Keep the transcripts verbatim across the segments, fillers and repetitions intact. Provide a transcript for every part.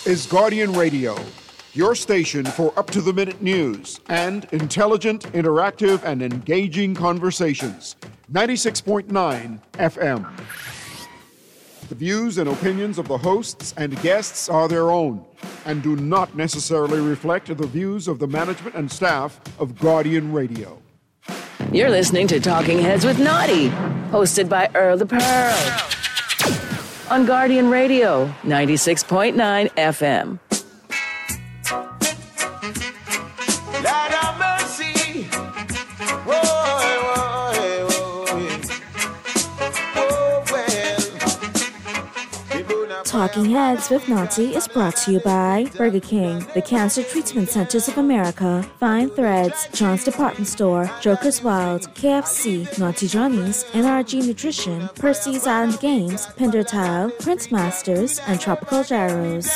is Guardian Radio, your station for up-to-the-minute news and intelligent, interactive, and engaging conversations. ninety-six point nine F M. The views and opinions of the hosts and guests are their own and do not necessarily reflect the views of the management and staff of Guardian Radio. You're listening to Talking Heads with Naughty, hosted by Earl the Pearl. On Guardian Radio, ninety-six point nine F M. Lord have mercy. Whoa, whoa, whoa, whoa, well. Talking Heads with Naughty is brought to you by Burger King, the Cancer Treatment Centers of America, Fine Threads, John's Department Store, Joker's Wild, K F C, Naughty Johnny's, N R G Nutrition, Percy's Island Games, Pender Tile, Prince Masters, and Tropical Gyros.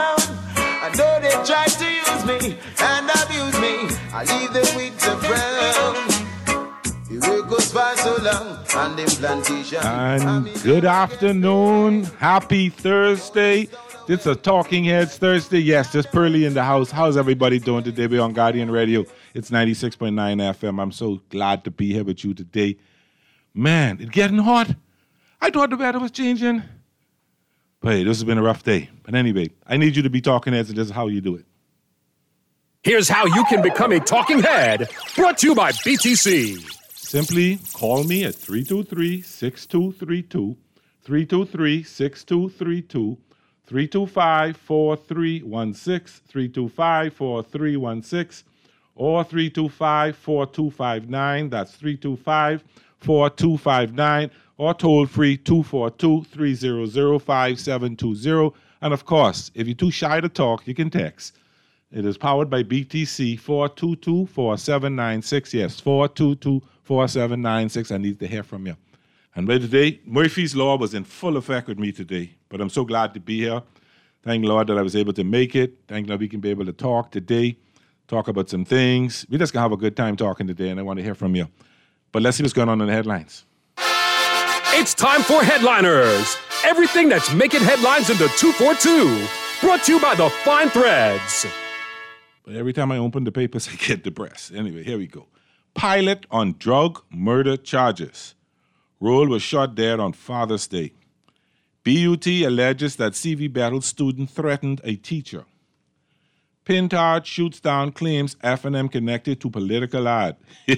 I know they tried to use me and abuse me. I leave them with the brown. The way goes by so long on them plantation. And good afternoon. Happy Thursday. This is a Talking Heads Thursday. Yes, there's Pearly in the house. How's everybody doing today? We're on Guardian Radio. It's ninety-six point nine F M. I'm so glad to be here with you today. Man, it's getting hot. I thought the weather was changing. But hey, this has been a rough day. But anyway, I need you to be Talking Heads, and this is how you do it. Here's how you can become a Talking Head, brought to you by B T C. Simply call me at three two three, six two three two, three two three, six two three two, three two five, four three one six, three two five, four three one six, or three two five, four two five nine. That's three two five, four two five nine. Or toll free two four two, three zero zero, five seven two zero. And of course, if you're too shy to talk, you can text. It is powered by B T C, four two two, four seven nine six. Yes, four two two, four seven nine six. I need to hear from you. And by today, Murphy's Law was in full effect with me today. But I'm so glad to be here. Thank Lord that I was able to make it. Thank Lord we can be able to talk today, talk about some things. We're just going to have a good time talking today, and I want to hear from you. But let's see what's going on in the headlines. It's time for Headliners. Everything that's making headlines in the two forty-two. Brought to you by the Fine Threads. But every time I open the papers, I get depressed. Anyway, here we go. Pilot on drug murder charges. Roll was shot dead on Father's Day. B U T alleges that C V Battle student threatened a teacher. Pintard shoots down claims F and M connected to political ad.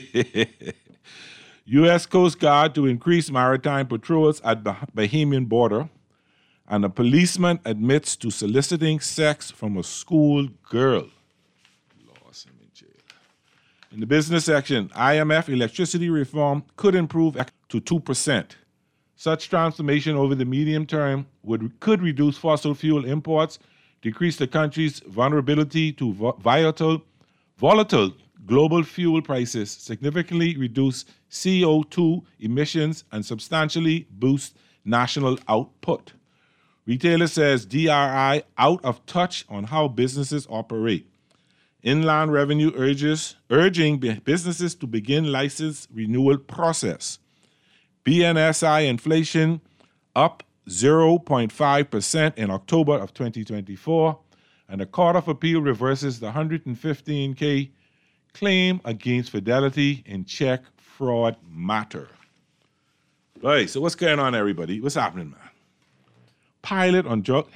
U S Coast Guard to increase maritime patrols at the Bahamian border, and a policeman admits to soliciting sex from a school girl. Lost him in jail. In the business section, I M F electricity reform could improve to two percent. Such transformation over the medium term would could reduce fossil fuel imports, decrease the country's vulnerability to vo- volatile, volatile global fuel prices, significantly reduce C O two emissions, and substantially boost national output. Retailer says D R I out of touch on how businesses operate. Inland Revenue urges urging businesses to begin license renewal process. B N S I inflation up zero point five percent in October of twenty twenty-four, and the Court of Appeal reverses the one hundred fifteen thousand claim against Fidelity in check fraud matter. Right, so what's going on, everybody? What's happening, man? Pilot on drug.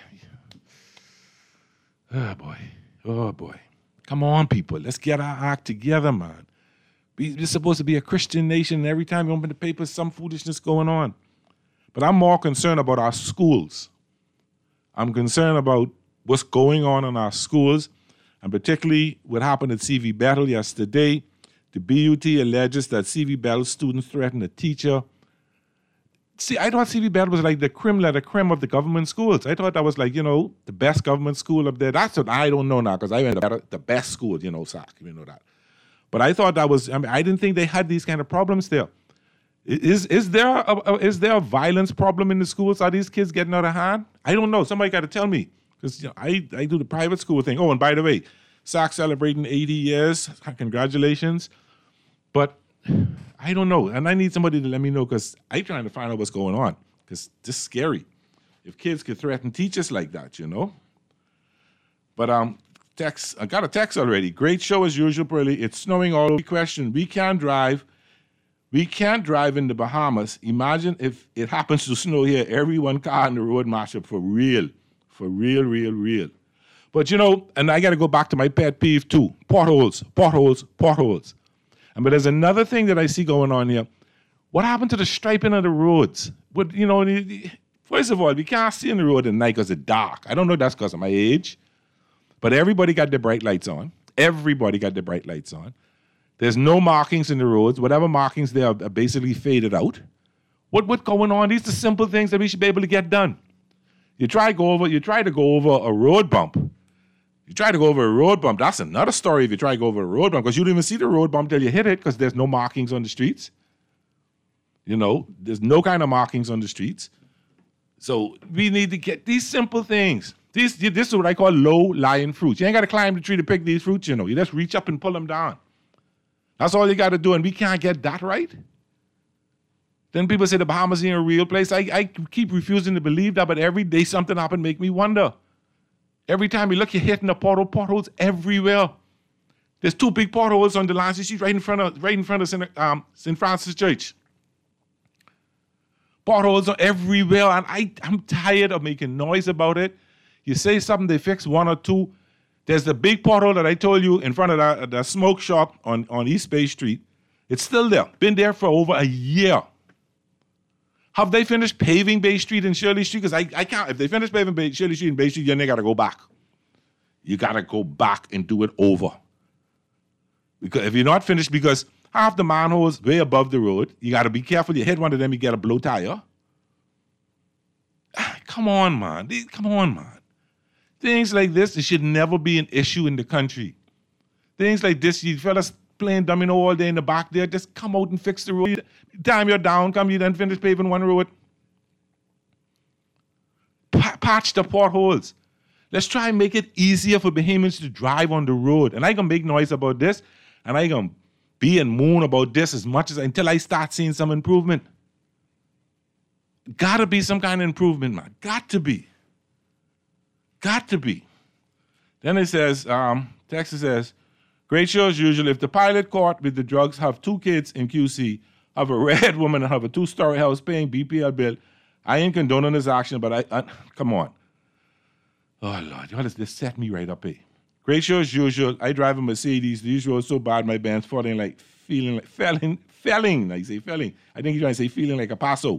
Oh, boy. Oh, boy. Come on, people. Let's get our act together, man. We're supposed to be a Christian nation, and every time you open the paper, some foolishness going on. But I'm more concerned about our schools. I'm concerned about what's going on in our schools, and particularly what happened at C V Battle yesterday. The B U T alleges that C V Battle students threatened a teacher. See, I thought C V Battle was like the creme de la creme of the government schools. I thought that was like, you know, the best government school up there. That's what I don't know now, because I went to the best school, you know, S A C, you know that. But I thought that was, I mean, I didn't think they had these kind of problems there. Is is there a, a, is there a violence problem in the schools? Are these kids getting out of hand? I don't know. Somebody got to tell me. Because you know, I, I do the private school thing. Oh, and by the way, S A C celebrating eighty years. Congratulations. But I don't know. And I need somebody to let me know, because I'm trying to find out what's going on. Because this is scary. If kids could threaten teachers like that, you know. But um, text, I got a text already. Great show as usual, Pearly. It's snowing all over. Question, we can't drive. We can't drive in the Bahamas. Imagine if it happens to snow here. Everyone car on the road mash up for real. For real, real, real. But, you know, and I got to go back to my pet peeve, too. Potholes, potholes, potholes. And but there's another thing that I see going on here. What happened to the striping of the roads? But, you know, the, the, first of all, we can't see in the road at night because it's dark. I don't know if that's because of my age. But everybody got their bright lights on. Everybody got their bright lights on. There's no markings in the roads. Whatever markings there are, are basically faded out. What what's going on? These are simple things that we should be able to get done. You try to go over, you try to go over a road bump. You try to go over a road bump. That's another story if you try to go over a road bump, because you don't even see the road bump till you hit it, because there's no markings on the streets. You know, there's no kind of markings on the streets. So we need to get these simple things. These, this is what I call low-lying fruits. You ain't got to climb the tree to pick these fruits, you know. You just reach up and pull them down. That's all you got to do, and we can't get that right. Then people say the Bahamas ain't a real place. I, I keep refusing to believe that, but every day something happens make me wonder. Every time you look, you're hitting the pothole, potholes everywhere. There's two big potholes on the Lancey Street right in front of right in front of Saint Um, Saint Francis Church. Potholes are everywhere, and I, I'm tired of making noise about it. You say something, they fix one or two. There's the big pothole that I told you in front of the, the smoke shop on, on East Bay Street. It's still there. Been there for over a year. Have they finished paving Bay Street and Shirley Street? Because I, I can't. If they finish paving Bay, Shirley Street and Bay Street, then they got to go back. You got to go back and do it over. Because if you're not finished, because half the manholes way above the road, you got to be careful. You hit one of them, you get a blow tire. Ah, come on, man. Come on, man. Things like this, it should never be an issue in the country. Things like this, you fellas playing domino all day in the back there, just come out and fix the road. Time you're down, come you then finish paving one road. Pa- patch the potholes. Let's try and make it easier for Bahamians to drive on the road. And I can make noise about this, and I can be and moan about this as much as until I start seeing some improvement. Gotta be some kind of improvement, man. Got to be. Got to be. Then it says, um, Texas says, great show as usual. If the pilot caught with the drugs have two kids in Q C, have a red woman and have a two-story house paying B P L bill, I ain't condoning this action, but I, I come on. Oh, Lord, y'all just set me right up, eh? Great show as usual. I drive a Mercedes. These roads so bad, my band's falling like, feeling like, felling, felling, like you say, felling. I think you're trying to say feeling like a Paso.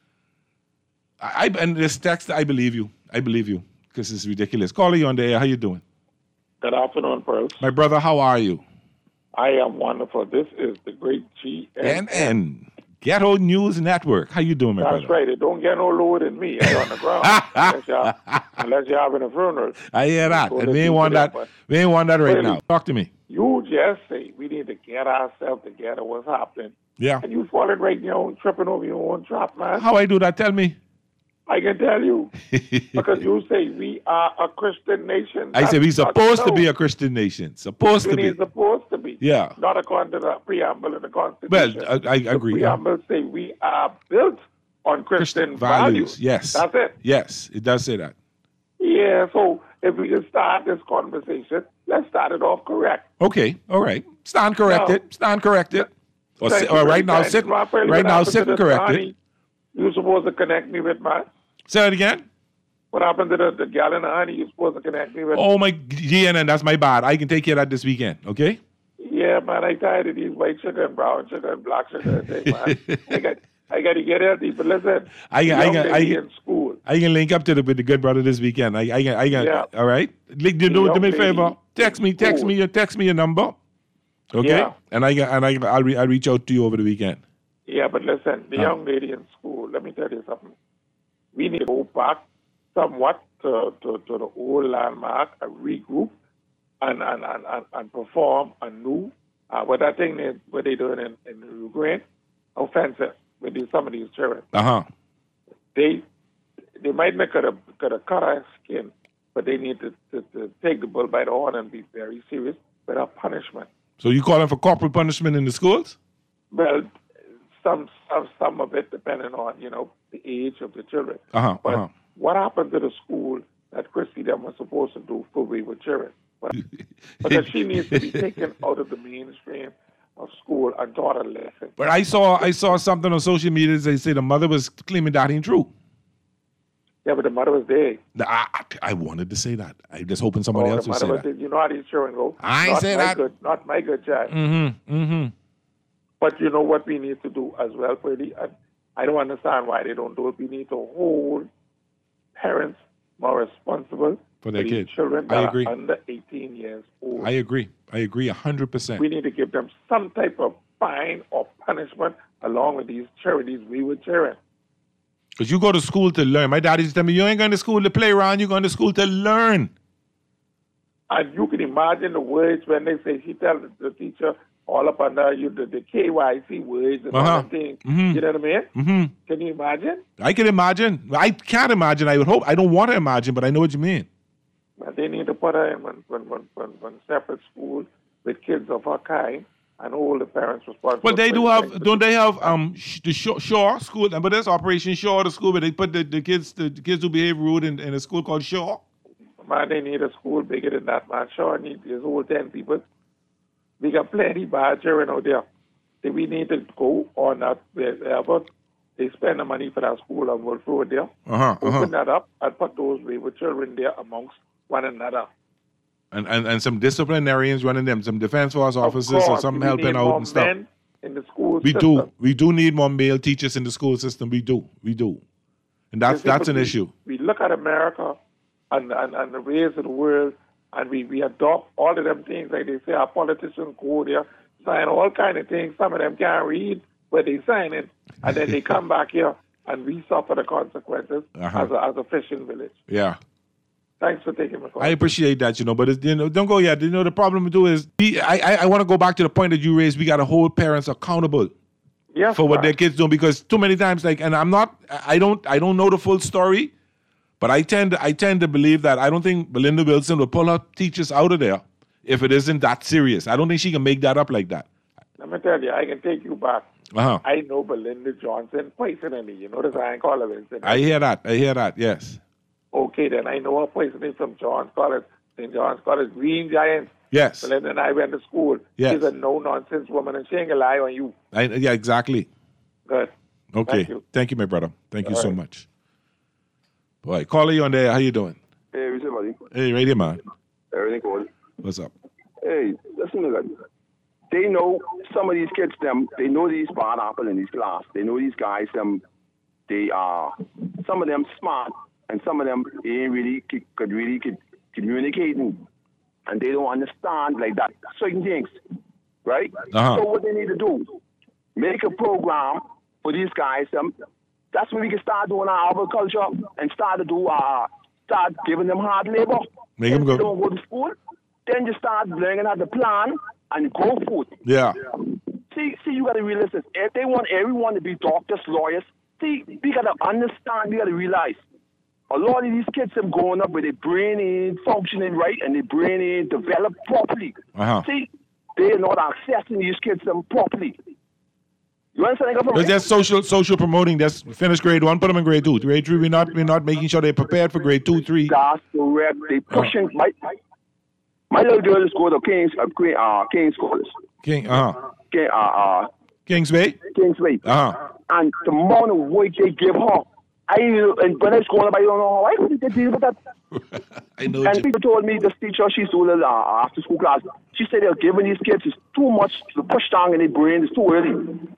I, I and this text, I believe you. I believe you, because it's ridiculous. Caller, you on the air. How you doing? Good afternoon, Pearl. My brother, how are you? I am wonderful. This is the great G N N. Ghetto News Network. How you doing, my That's brother? That's right. It don't get no lower than me. I'm on the ground. unless, y'all, unless you're having a funeral. I hear that. And we ain't want that. We ain't want that right really, now. Talk to me. You just say we need to get ourselves together. What's happening? Yeah. And you falling right in your own, tripping over your own trap, man. How I do that? Tell me. I can tell you. Because you say we are a Christian nation. I say we're supposed to be a Christian nation. Supposed to be. We're supposed to be. Yeah. Not according to the preamble of the Constitution. Well, I, I agree. The preamble yeah. say we are built on Christian, Christian values. values. Yes. That's it. Yes, it does say that. Yeah, so if we can start this conversation, let's start it off correct. Okay, all right. Stand corrected. Now, Stand corrected. Or, sit, or right now, sit, right now, sit and correct it. You're supposed to connect me with my... Say it again. What happened to the, the gallon of honey you're supposed to connect me with? Oh, my G N N, that's my bad. I can take care of that this weekend, okay? Yeah, man, I tired of these white sugar and brown sugar and black sugar and thing, man. I got I got to get healthy, but listen, I can, I can, I can, in school. I can link up to the, with the good brother this weekend. I, I can, I can, yeah. All right? You do, do me a favor. Text me, text me, text me your number, okay? Yeah. And I and I, I'll, re, I'll reach out to you over the weekend. Yeah, but listen, the uh. young lady in school, let me tell you something. We need to go back somewhat to, to, to the old landmark, and regroup, and and, and, and, and perform anew. Uh, what I think they, what they're doing in, in Ukraine, offensive with these, some of these children. Uh-huh. They they might not cut a, cut a cut our skin, but they need to, to, to take the bull by the horn and be very serious without punishment. So you calling for corporal punishment in the schools? Well, some some, some of it depending on, you know, the age of the children. Uh-huh, but uh-huh. what happened to the school that Christy them was supposed to do for wayward children. But, because she needs to be taken out of the mainstream of school and taught a lesson. But I saw I saw something on social media. They say the mother was claiming that ain't true. Yeah, but the mother was there. I, I, I wanted to say that. I just hoping somebody oh, else the would mother say was that. there. You know how these children go. I ain't not say my that. Good, not my good child. Mm-hmm. Mm-hmm. But you know what we need to do as well, Freddie? And I don't understand why they don't do it. We need to hold parents more responsible For their these kids. children that I agree. are under eighteen years old. I agree. I agree a hundred percent. We need to give them some type of fine or punishment along with these children, these wayward children. Because you go to school to learn. My daddy used to tell me, you ain't going to school to play around, you're going to school to learn. And you can imagine the words when they say, she tells the, the teacher all up under you, the, the K Y C words and Uh-huh. all that thing. Mhm. You know what I mean? Mm-hmm. Can you imagine? I can imagine. I can't imagine. I would hope. I don't want to imagine, but I know what you mean. But they need to put her in one, one, one, one, one separate school with kids of her kind and hold the parents responsible. Well, they for do the have, things. don't they have um sh- the Shaw, Shaw school? But there's Operation Shaw, the school where they put the, the kids the, the kids who behave rude in, in a school called Shaw. Man, they need a school bigger than that, man. Sure, need his whole ten people. We got plenty bad children out there. Then we need to go on that wherever they spend the money for that school and we'll throw it there. Uh-huh, Open uh-huh. that up and put those wayward children there amongst one another. And, and and some disciplinarians running them, some defense force officers or course, some we helping need out more and stuff. men in the school We system. do. We do need more male teachers in the school system. We do. We do. And that's You see, that's but an we, issue. We look at America and, and, and the ways of the world, and we, we adopt all of them things. Like they say, our politicians go there, sign all kind of things. Some of them can't read, but they sign it, and then they come back here, and we suffer the consequences Uh-huh. as, a, as a fishing village. Yeah. Thanks for taking my call. I appreciate that, you know, but it's, you know, don't go yet. You know, the problem we do is, we, I I, I want to go back to the point that you raised. We got to hold parents accountable yes, for what man. their kids do, because too many times, like, and I'm not, I don't, I don't know the full story, but I tend, I tend to believe that I don't think Belinda Wilson will pull her teachers out of there if it isn't that serious. I don't think she can make that up like that. Let me tell you, I can take you back. Uh-huh. I know Belinda Johnson personally. You notice I ain't call her Vincent. I hear that. I hear that. Yes. Okay, then I know her personally from John's College, Saint John's College, Green Giants. Yes. Belinda and I went to school. Yes. She's a no-nonsense woman, and she ain't gonna lie on you. I, yeah, exactly. Good. Okay. Thank you. Thank you, my brother. Thank you All so right. much. Boy, caller, you on there. How you doing? Hey, what's up, buddy? Hey, right here, man. Everything cool? What's up? Hey, listen to that. They know some of these kids, them, they know these bad apple in these class. They know these guys, them, they are, some of them smart, and some of them ain't really, could, could really could communicating, and they don't understand, like that, certain things, right? Uh-huh. So what they need to do, make a program for these guys, them, that's when we can start doing our agriculture and start to do our, start giving them hard labor. Make if 'em go. they don't go to school, then you start learning how to plan and grow food. Yeah. See, see, you got to realize this. If they want everyone to be doctors, lawyers, see, we got to understand, we got to realize, a lot of these kids are growing up with their brain ain't functioning right and their brain ain't developed properly. Uh-huh. See, they're not accessing these kids them properly. You understand? Because that's social social promoting. That's finish grade one, put them in grade two. Grade three, we're not we're not making sure they're prepared for grade two, three. That's correct. They pushing my my little girl is going to King's uh, Queen- uh King's College. King, uh-huh. King, uh, uh Kingsway? Kingsway. Uh-huh. And the amount of work they give her, I and when I was growing up, I don't know how I could deal with that. I know. And you- people told me this teacher, she's doing a uh, after school class. She said they're giving these kids is too much to push down in their brain. It's too early.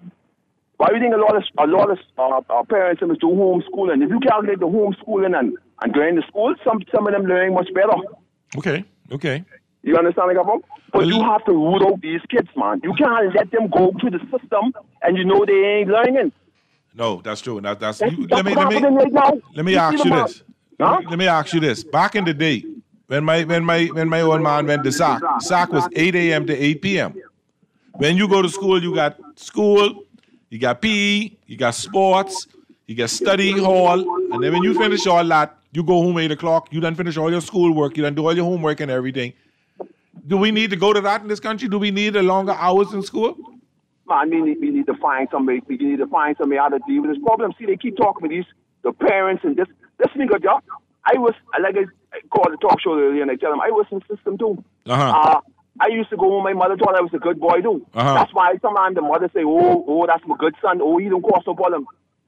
Why do you think a lot of a lot of uh, our parents are do homeschooling? If you calculate the homeschooling and and going to school, some some of them learning much better. Okay, okay. You understand, like, But Well, you have to root out these kids, man. You can't let them go through the system and you know they ain't learning. No, that's true. That, that's That's, you, that's let me what's let me happening right now. let me You ask see you the this. man- Huh? Let me ask you this. Back in the day, when my when my when my old man went to S A C, S A C was eight a.m. to eight p.m. When you go to school, you got school, you got P E, you got sports, you got study hall, and then when you finish all that, you go home eight o'clock. You done finish all your schoolwork, you done do all your homework and everything. Do we need to go to that in this country? Do we need the longer hours in school? Man, we need, we need to find somebody. We need to find somebody how to deal with this problem. See, they keep talking with these the parents and this. This thing, job. I was like, I, called the talk show earlier and I tell them I was in the system too. Uh-huh. Uh, I used to go home, my mother thought I was a good boy too. Uh-huh. That's why sometimes the mother say, oh, oh, that's my good son. Oh, he don't cause no problem.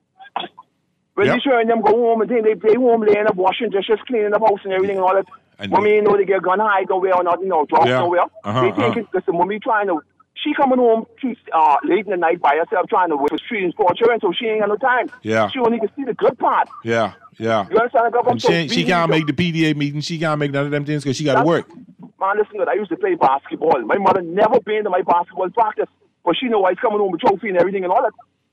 When Yep. you sure and them go home and think they stay home laying up, washing dishes, cleaning the house and everything and all that. And- Mommy, you know, they get gun hide nowhere or nothing, no, drop Yeah. nowhere. Uh-huh, They think uh-huh. it's because the mommy trying to, she coming home she's, uh, late in the night by herself trying to work with three and four children, so she ain't got no time. Yeah. She only can see the good part. Yeah, yeah. You understand? Like, I'm And so she, she busy, can't so- make the P D A meeting. She can't make none of them things because she got to That's- work. Man, listen, good. I used to play basketball. My mother never been to my basketball practice, but she know I was coming home with trophy and everything and all that.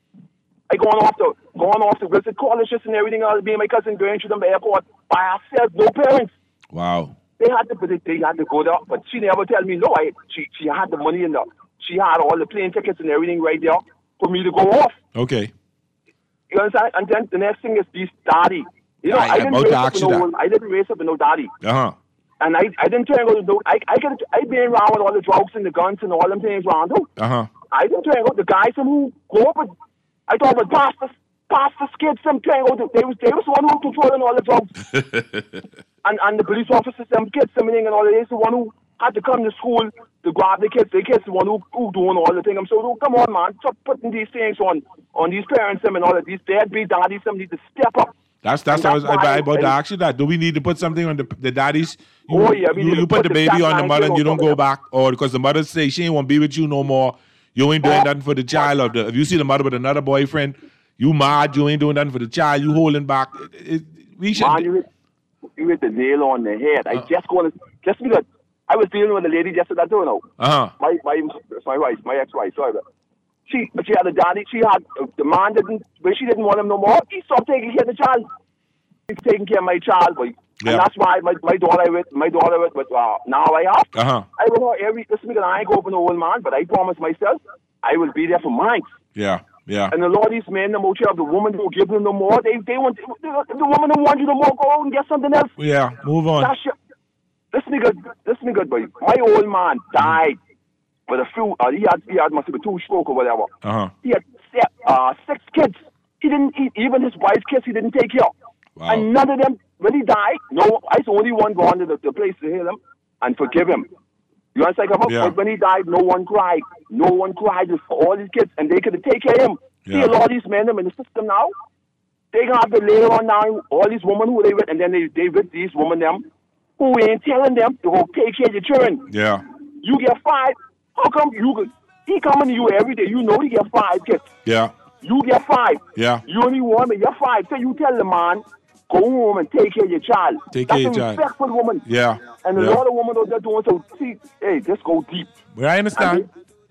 I going off to going off to visit colleges and everything. I'll be my cousin going to them the airport by herself, no parents. Wow. They had to, they, they had to go there, but she never tell me no. I she she had the money in the, she had all the plane tickets and everything right there for me to go off. Okay. You understand? And then the next thing is this daddy. You know, I- I, I'm didn't about raise to up ask with you no, that. I didn't raise up with no daddy. Uh huh. And I, I didn't turn out to do, I, I get, I been around with all the drugs and the guns and all them things around too. Uh huh. I didn't turn out the guys who go up with, I thought about pastors, pastors, kids, them turn out, they was, they was the one who controlling all the drugs. and, and the police officers, them kids, everything and all that, they the one who had to come to school to grab the kids, the kids the one who, who doing all the things. I'm so, come on man, stop putting these things on, on these parents, them and all that, these deadbeat daddies, them need to step up. That's that's And I was that's I, why I about to I- ask you that. Do we need to put something on the the daddies? You, Oh, yeah, we you, need you to put, put the the baby stack on the line mother and you on don't top go of back, or because the mother say she ain't want to be with you no more. You ain't doing Oh. nothing for the child. Or the, if you see the mother with another boyfriend, you mad. You ain't doing nothing for the child. You holding back. It, it, we should. Man, you hit, you hit the nail on the head. I just going to, just because I was dealing with a lady yesterday, I don't know. Uh huh. My, my, my wife, my ex-wife, sorry. But she, she had a daddy, she had, the man didn't, when she didn't want him no more, he stopped taking care of the child. He's taking care of my child, boy. Yeah. And that's why my, my daughter with, my daughter with, with uh, now I have. Uh huh. I will her every, listen, because I ain't go up an old man, but I promise myself, I will be there for mine. Yeah. Yeah. And a lot of these men, the more of the woman who give them no more, they, they want, the, the woman who wants you no more, go out and get something else. Yeah. Move on. That's your, listen, good, listen, good, boy. My old man died with a few, uh, he had, he had must have been two stroke or whatever. Uh huh. He had se- uh, six kids. He didn't, he, even his wife's kids, he didn't take care of. Wow. And none of them, when he died, no, I was the only one going to the, the place to hear him and forgive him. You understand? Yeah. But when he died, no one cried. No one cried for all his kids, and they could take care of him. Yeah. See, a lot of these men them in the system now, they gonna have to later on now, all these women who they with, and then they, they with these women them, who ain't telling them to go take care of your children. Yeah. You get five. How come you could, he coming to you every day, you know he get five kids. Yeah. You get five. Yeah. You only want me, you're five. So you tell the man, go home and take care of your child. Take That's care of your a child. respectful woman. Yeah. And a Yeah. lot of women out there doing so. See, hey, just go deep. Well, I understand.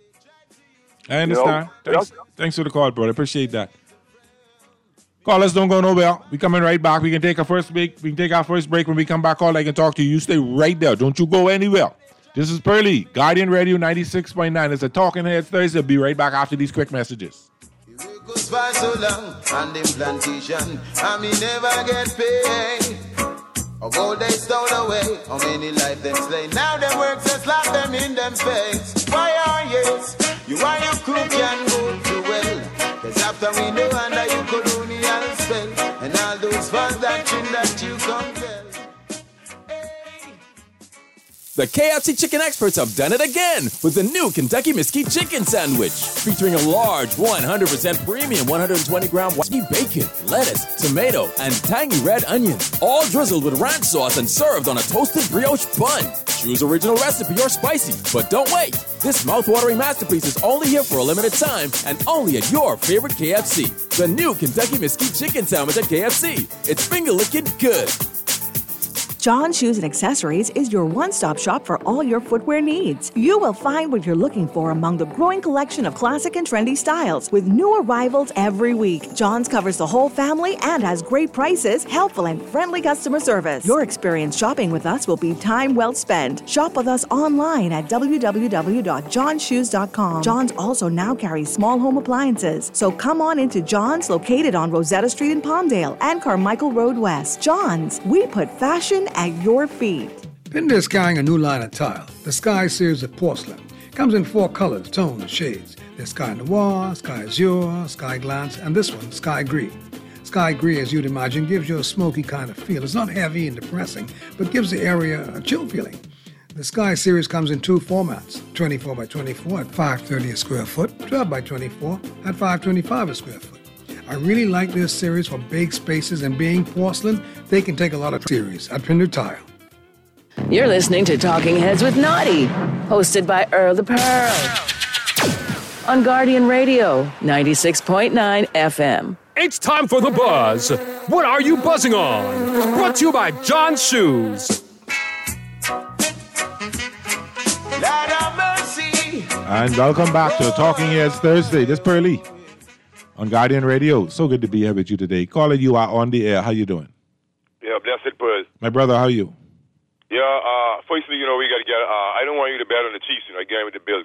I understand. You know, Thanks, thanks for the call, brother. Appreciate that. Callers, don't go nowhere. We coming right back. We can take our first break. We can take our first break. When we come back, call. I can talk to you. You stay right there. Don't you go anywhere. This is Pearly, Guardian Radio ninety-six point nine. It's a Talking Heads Thursday. I'll be right back after these quick messages. It goes by so long on them plantation, and me never get paid. Of all they stole away, how many life them slay. Now them work just slap them in them face. Why are yes? You and your crew can go too well. Cause after we know under you colonial spell, and all those fans that chin that you compel. The K F C chicken experts have done it again with the new Kentucky Mesquite Chicken Sandwich, featuring a large one hundred percent premium one hundred twenty gram mesquite bacon, lettuce, tomato, and tangy red onions, all drizzled with ranch sauce and served on a toasted brioche bun. Choose original recipe or spicy, but don't wait. This mouth-watering masterpiece is only here for a limited time and only at your favorite K F C. The new Kentucky Mesquite Chicken Sandwich at K F C. It's finger-licking good. John Shoes and Accessories is your one-stop shop for all your footwear needs. You will find what you're looking for among the growing collection of classic and trendy styles with new arrivals every week. John's covers the whole family and has great prices, helpful and friendly customer service. Your experience shopping with us will be time well spent. Shop with us online at w w w dot john shoes dot com. John's also now carries small home appliances, so come on into John's, located on Rosetta Street in Palmdale and Carmichael Road West. John's, we put fashion at your feet. Pinda is carrying a new line of tile, the Sky series of porcelain. Comes in four colors, tones, and shades. There's Sky Noir, Sky Azure, Sky Glance, and this one, Sky Green. Sky Gray, as you'd imagine, gives you a smoky kind of feel. It's not heavy and depressing, but gives the area a chill feeling. The Sky series comes in two formats, twenty-four by twenty-four at five thirty a square foot, twelve by twenty-four at five twenty-five a square foot. I really like this series for big spaces, and being porcelain, they can take a lot of series at Pinder Tile. You're listening to Talking Heads with Naughty, hosted by Earl the Pearl. On Guardian Radio, ninety-six point nine F M. It's time for The Buzz. What are you buzzing on? Brought to you by John's Shoes. And welcome back to Talking Heads Thursday. This is Pearly on Guardian Radio. So good to be here with you today. Caller, you are on the air. How you doing? Yeah, blessed Pearl. My brother, how are you? Yeah, uh, firstly, you know, we got to get, uh, I don't want you to bet on the Chiefs, you know, again with the Bills.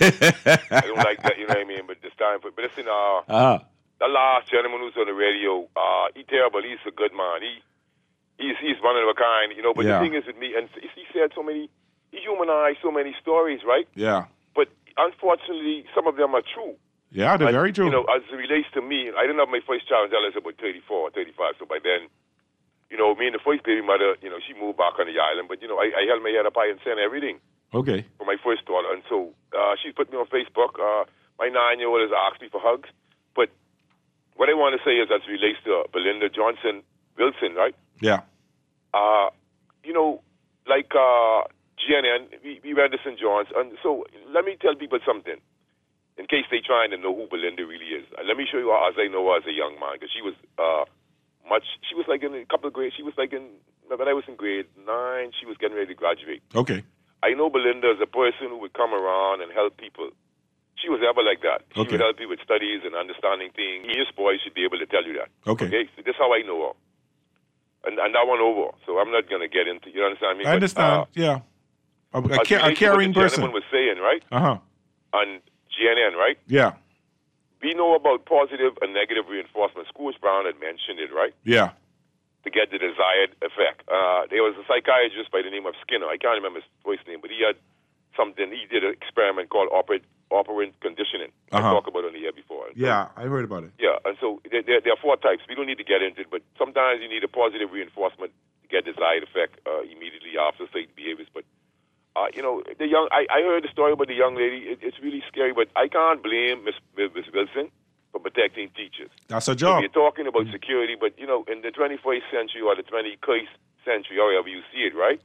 I don't like that, you know what I mean? But this time, but, but listen, uh, uh-huh. the last gentleman who's on the radio, uh, he's terrible. He's a good man. He, he's, he's one of a kind, you know, but Yeah. the thing is with me, and he said so many, he humanized so many stories, right? Yeah. But unfortunately, some of them are true. Yeah, they're And, very true. You know, as it relates to me, I didn't have my first child until I was about thirty-four, thirty-five. So by then, you know, me and the first baby mother, you know, she moved back on the island. But, you know, I, I held my head up high and sent everything Okay. for my first daughter. And so uh, she put me on Facebook. Uh, my nine-year-old has asked me for hugs. But what I want to say is as it relates to Belinda Johnson Wilson, right? Yeah. Uh, you know, like uh, G N N, we, we read this in John's. And so let me tell people something, in case they're trying to know who Belinda really is. And let me show you how, as I know her as a young man, because she was uh, much, she was like in a couple of grades, she was like in, when I was in grade nine, she was getting ready to graduate. Okay. I know Belinda as a person who would come around and help people. She was ever like that. She Okay. would help you with studies and understanding things. This boy should be able to tell you that. Okay. Okay? So this is how I know her. And, and that one over. So I'm not going to get into, you understand me? I understand. But, uh, yeah. A, a, as ca- a relates to caring what the person. gentleman was saying, right? Uh-huh. On G N N, right? Yeah. We know about positive and negative reinforcement. Schools Brown had mentioned it, right? Yeah. To get the desired effect. Uh, there was a psychiatrist by the name of Skinner. I can't remember his first name, but he had something. He did an experiment called operant, operant conditioning. I Uh-huh. talked about it on the air before. Yeah, I heard about it. Yeah, and so there, there, there are four types. We don't need to get into it, but sometimes you need a positive reinforcement to get desired effect uh, immediately after certain behaviors. But uh, you know, the young. I, I heard the story about the young lady. It, it's really scary, but I can't blame Miss Miss Wilson for protecting teachers. That's her So job. we're talking about security, but you know, in the twenty-first century or the twenty-first century, however you see it, right?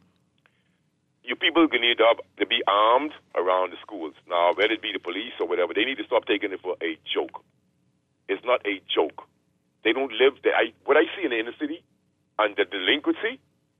You people need to, to be armed around the schools. Now, whether it be the police or whatever, they need to stop taking it for a joke. It's not a joke. They don't live there. I, what I see in the inner city and the delinquency,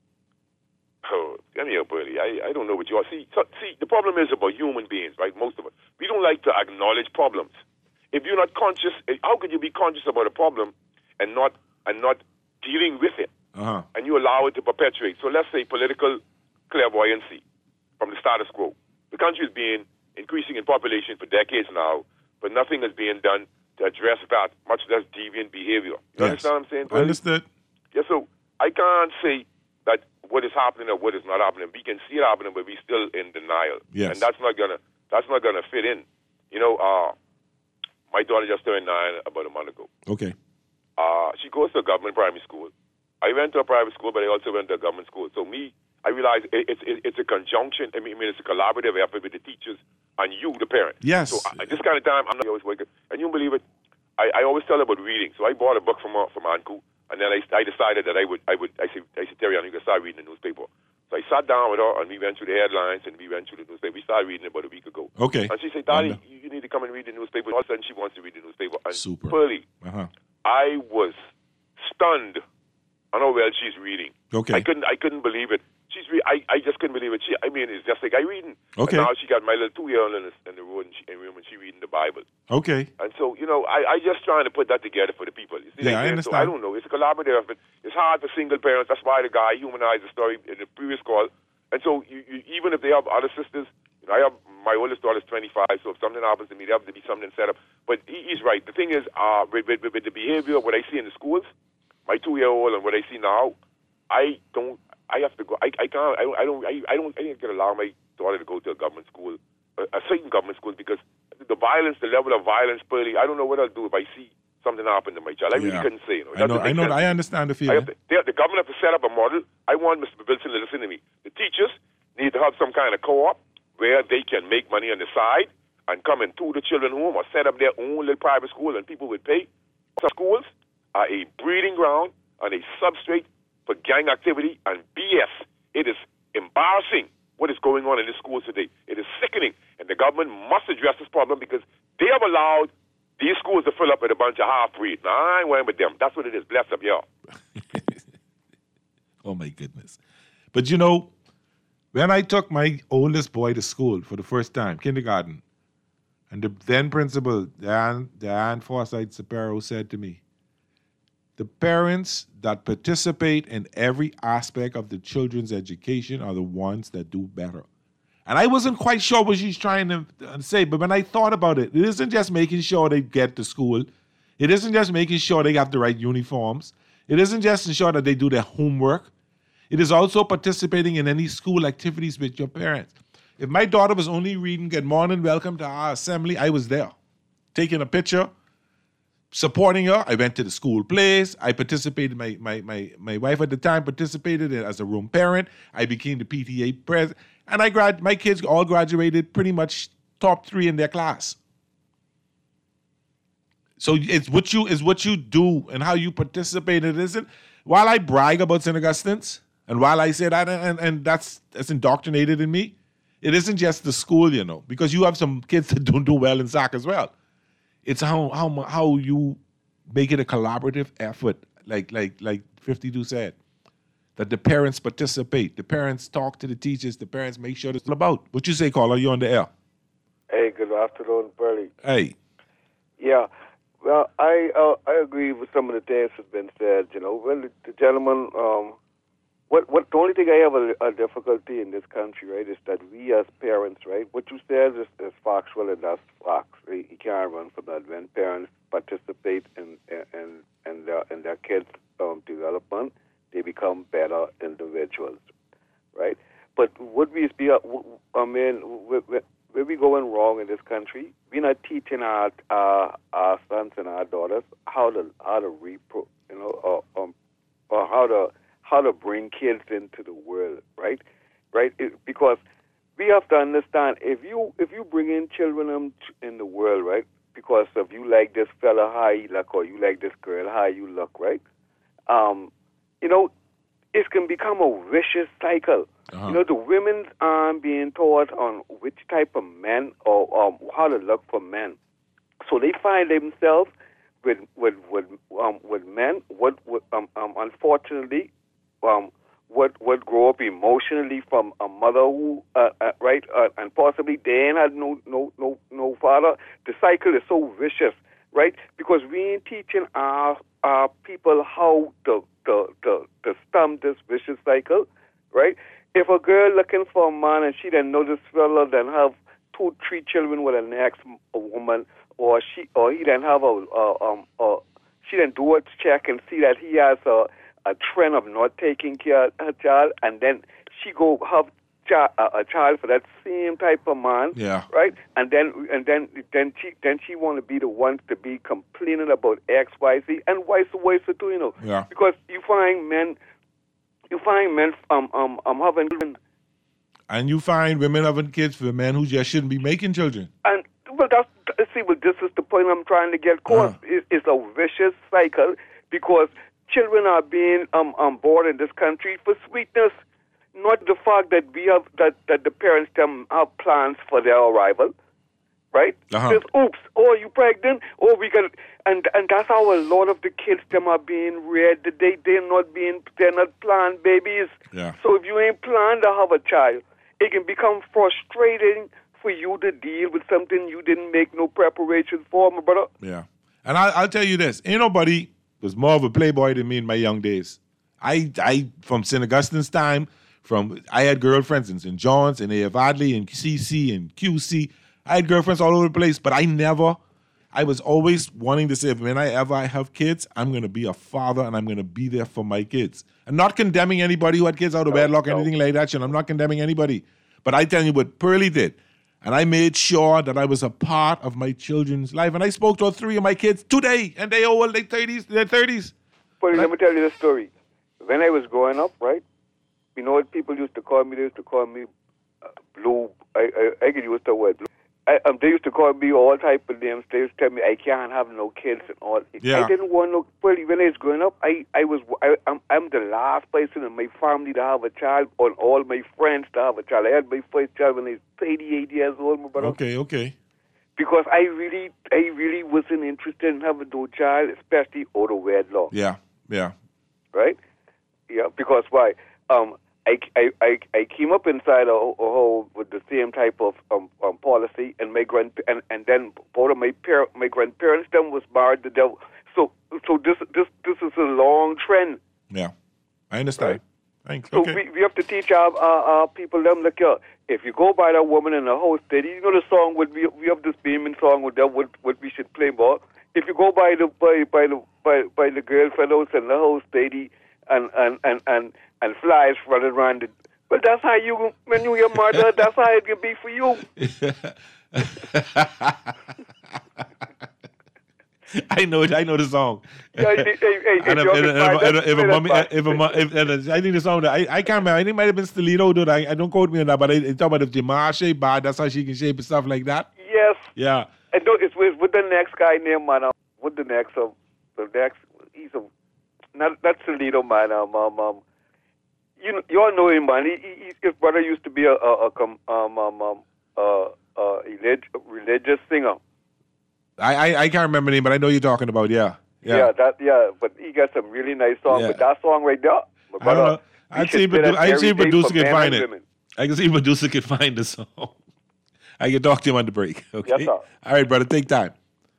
oh, come here, buddy. I, I don't know what you are. See, so, see, the problem is about human beings, right? Most of us. We don't like to acknowledge problems. If you're not conscious, how could you be conscious about a problem and not and not dealing with it? Uh-huh. And you allow it to perpetuate. So let's say political clairvoyancy from the status quo. The country is being increasing in population for decades now, but nothing is being done to address that, much less deviant behavior. You Yes. understand what I'm saying? I understood. Yeah, so I can't say that what is happening or what is not happening. We can see it happening, but we're still in denial. Yes. And that's not gonna that's not gonna fit in. You know, uh, my daughter just turned nine about a month ago. Okay. Uh, she goes to a government primary school. I went to a private school, but I also went to a government school. So me, I realize it, it's it, it's a conjunction. I mean, I mean, it's a collaborative effort with the teachers and you, the parent. Yes. So uh, this kind of time, I'm not always working. And you believe it, I, I always tell her about reading. So I bought a book from uh, from Anku, and then I, I decided that I would I would I said I said Terry, I'm going to start reading the newspaper. So I sat down with her, and we went through the headlines, and we went through the newspaper. We started reading about a week ago. Okay. And she said, Daddy, you, you need to come and read the newspaper. All of a sudden, she wants to read the newspaper. And Super. Pearly, Uh-huh. I was stunned on how well she's reading. Okay. I couldn't I couldn't believe it. She's re- I, I just couldn't believe it. She I mean, it's just like I reading. Okay. And now she got my little two-year-old in the, in the room, and she, in the room, and she reading the Bible. Okay. And so, you know, I, I just trying to put that together for the people. You see Yeah, what I I'm saying? So understand. I don't know. It's a collaborative effort. It's hard for single parents. That's why the guy humanized the story in the previous call. And so you, you, even if they have other sisters, you know, I have my oldest daughter is twenty-five, so if something happens to me, there has to be something set up. But he, he's right. The thing is, uh, with, with, with the behavior, what I see in the schools, my two-year-old and what I see now, I don't, I have to go, I, I can't, I don't, I don't, I, I don't, I think I can allow my daughter to go to a government school, a, a certain government school, because the violence, the level of violence, Pearly, I don't know what I'll do if I see something happened to my child. I really Yeah. couldn't say. You know, I know, I know, I understand the I feeling. have to, they, the government have to set up a model. I want Mister Wilson to listen to me. The teachers need to have some kind of co-op where they can make money on the side and come and tutor the children home or set up their own little private school and people would pay. Some schools are a breeding ground and a substrate for gang activity and B S. It is embarrassing what is going on in the schools today. It is sickening, and the government must address this problem because they have allowed these schools to fill up with a bunch of half-breed. Now, I ain't worrying with them. That's what it is. Bless them, y'all. Oh, my goodness. But, you know, when I took my oldest boy to school for the first time, kindergarten, and the then principal, Diane, Diane Forsyth Sapero, said to me, the parents that participate in every aspect of the children's education are the ones that do better. And I wasn't quite sure what she's trying to say, but when I thought about it, it isn't just making sure they get to school. It isn't just making sure they have the right uniforms. It isn't just ensuring that they do their homework. It is also participating in any school activities with your parents. If my daughter was only reading Good Morning, Welcome to Our Assembly, I was there, taking a picture, supporting her. I went to the school plays. I participated, my, my, my, my wife at the time participated as a room parent. I became the P T A president. And I grad, my kids all graduated pretty much top three in their class. So it's what you is what you do and how you participate. It isn't. While I brag about Saint Augustine's, and while I say that, and, and that's that's indoctrinated in me, it isn't just the school, you know, because you have some kids that don't do well in soccer as well. It's how how how you make it a collaborative effort, like like like fifty-two said, that the parents participate, the parents talk to the teachers, the parents make sure it's all about. What you say, caller? You on the air? Hey, good afternoon, Burley. Hey. Yeah, well, I uh, I agree with some of the things that's been said. You know, well, the, the gentleman. Um, what what the only thing I have a, a difficulty in this country, right, is that we as parents, right, what you said is, is factual and that's facts. Right? You can't run from that. When parents participate in in in their in their kids' um, development, they become better individuals, right? But would we be? I mean, where we going wrong in this country? We're not teaching our our, our sons and our daughters how to how to repro, you know, or, um, or how to how to bring kids into the world, right? Right? It, because we have to understand if you if you bring in children in the world, right? Because if you like this fella, how you look, or you like this girl, how you look, right? Um, you know, it can become a vicious cycle. Uh-huh. You know, the women are being taught on which type of men or um, how to look for men. So they find themselves with with with um, with men. What, what um, um, unfortunately, um, what what grow up emotionally from a mother who uh, uh, right uh, and possibly they ain't had no no no no father. The cycle is so vicious, right? Because we ain't teaching our our people how to to to, to stem this vicious cycle, right? If a girl looking for a man and she didn't know this fella, then have two, three children with an ex a woman, or she or he didn't have a, a um a, she didn't do a check and see that he has a a trend of not taking care of her child, and then she go have chi- a, a child for that same type of man, yeah, right? And then and then then she then she want to be the one to be complaining about X, Y, Z, and vice versa too, you know, yeah. Because you find men. You find men um um um having children, and you find women having kids for men who just shouldn't be making children. And well, that's see, well, this is the point I'm trying to get across. Uh-huh. It, it's a vicious cycle because children are being um um born in this country for sweetness, not the fact that we have that that the parents them have plans for their arrival, right? Uh-huh. Just oops, oh, you pregnant? Oh, we got. And and that's how a lot of the kids them are being reared. They they're not being they're not planned babies. Yeah. So if you ain't planned to have a child, it can become frustrating for you to deal with something you didn't make no preparation for, my brother. Yeah. And I, I'll tell you this: ain't nobody was more of a playboy than me in my young days. I I from Saint Augustine's time, from I had girlfriends in Saint John's and A F Adley and C C and Q C. I had girlfriends all over the place, but I never. I was always wanting to say, when I ever have kids, I'm going to be a father and I'm going to be there for my kids. I'm not condemning anybody who had kids out of wedlock or anything like that. You know, I'm not condemning anybody. But I tell you what Pearlie did. And I made sure that I was a part of my children's life. And I spoke to three of my kids today, and they all like thirties, they're thirties. But let me tell you the story. When I was growing up, right, you know what people used to call me? They used to call me uh, Blue. I, I, I get used to what? Blue. I, um, they used to call me all type of names. They used to tell me I can't have no kids and all. Yeah. I didn't want no. Well, when I was growing up, I, I was I, I'm, I'm the last person in my family to have a child, or all my friends to have a child. I had my first child when I was eighty-eight years old, my brother. Okay, okay. Because I really, I really wasn't interested in having no child, especially out of wedlock. Yeah, yeah. Right? Yeah. Because why? Um. I, I, I, I came up inside a, a hole with the same type of um, um, policy, and my grand and, and then both of my par- my grandparents them was married to devil. So so this this this is a long trend. Yeah, I understand. Right? Thanks. So Okay. we, we have to teach our, our, our people them like uh, if you go by that woman in the house, steady, you know the song would we we have this beaming song with them what what we should play more. If you go by the by by the by, by the girl fellows in the house, steady, and and and and and flies running around it. Well, that's how you, when you your mother, that's how it can be for you. I know it. I know the song. Yeah, hey, hey, hey, And if, if, and if, and if, if a mommy, if a mo- if, and I think the song that I, I can't remember. I think it might have been Stelito, dude. I, I don't quote me on that, but I, it's talking about if the ma shape bad, that's how she can shape and stuff like that. Yes. Yeah. And no, it's with, with the next guy named man. Uh, with the next, uh, the next, he's a not that's Stelito, man. Um, um, um, you know, you all know him, man. He, he, his brother used to be a, a, a um, um, um, uh, uh, relig- religious singer. I, I, I can't remember the name, but I know you're talking about. Yeah. Yeah. Yeah. that yeah, but he got some really nice songs. Yeah. But that song right there, my I brother, don't know. we I'd should see, play that produ- I'd see every day producer for can men find and it. women. I can see producer can find the song. I can talk to him on the break. Okay. Yes, sir. All right, brother. Take time.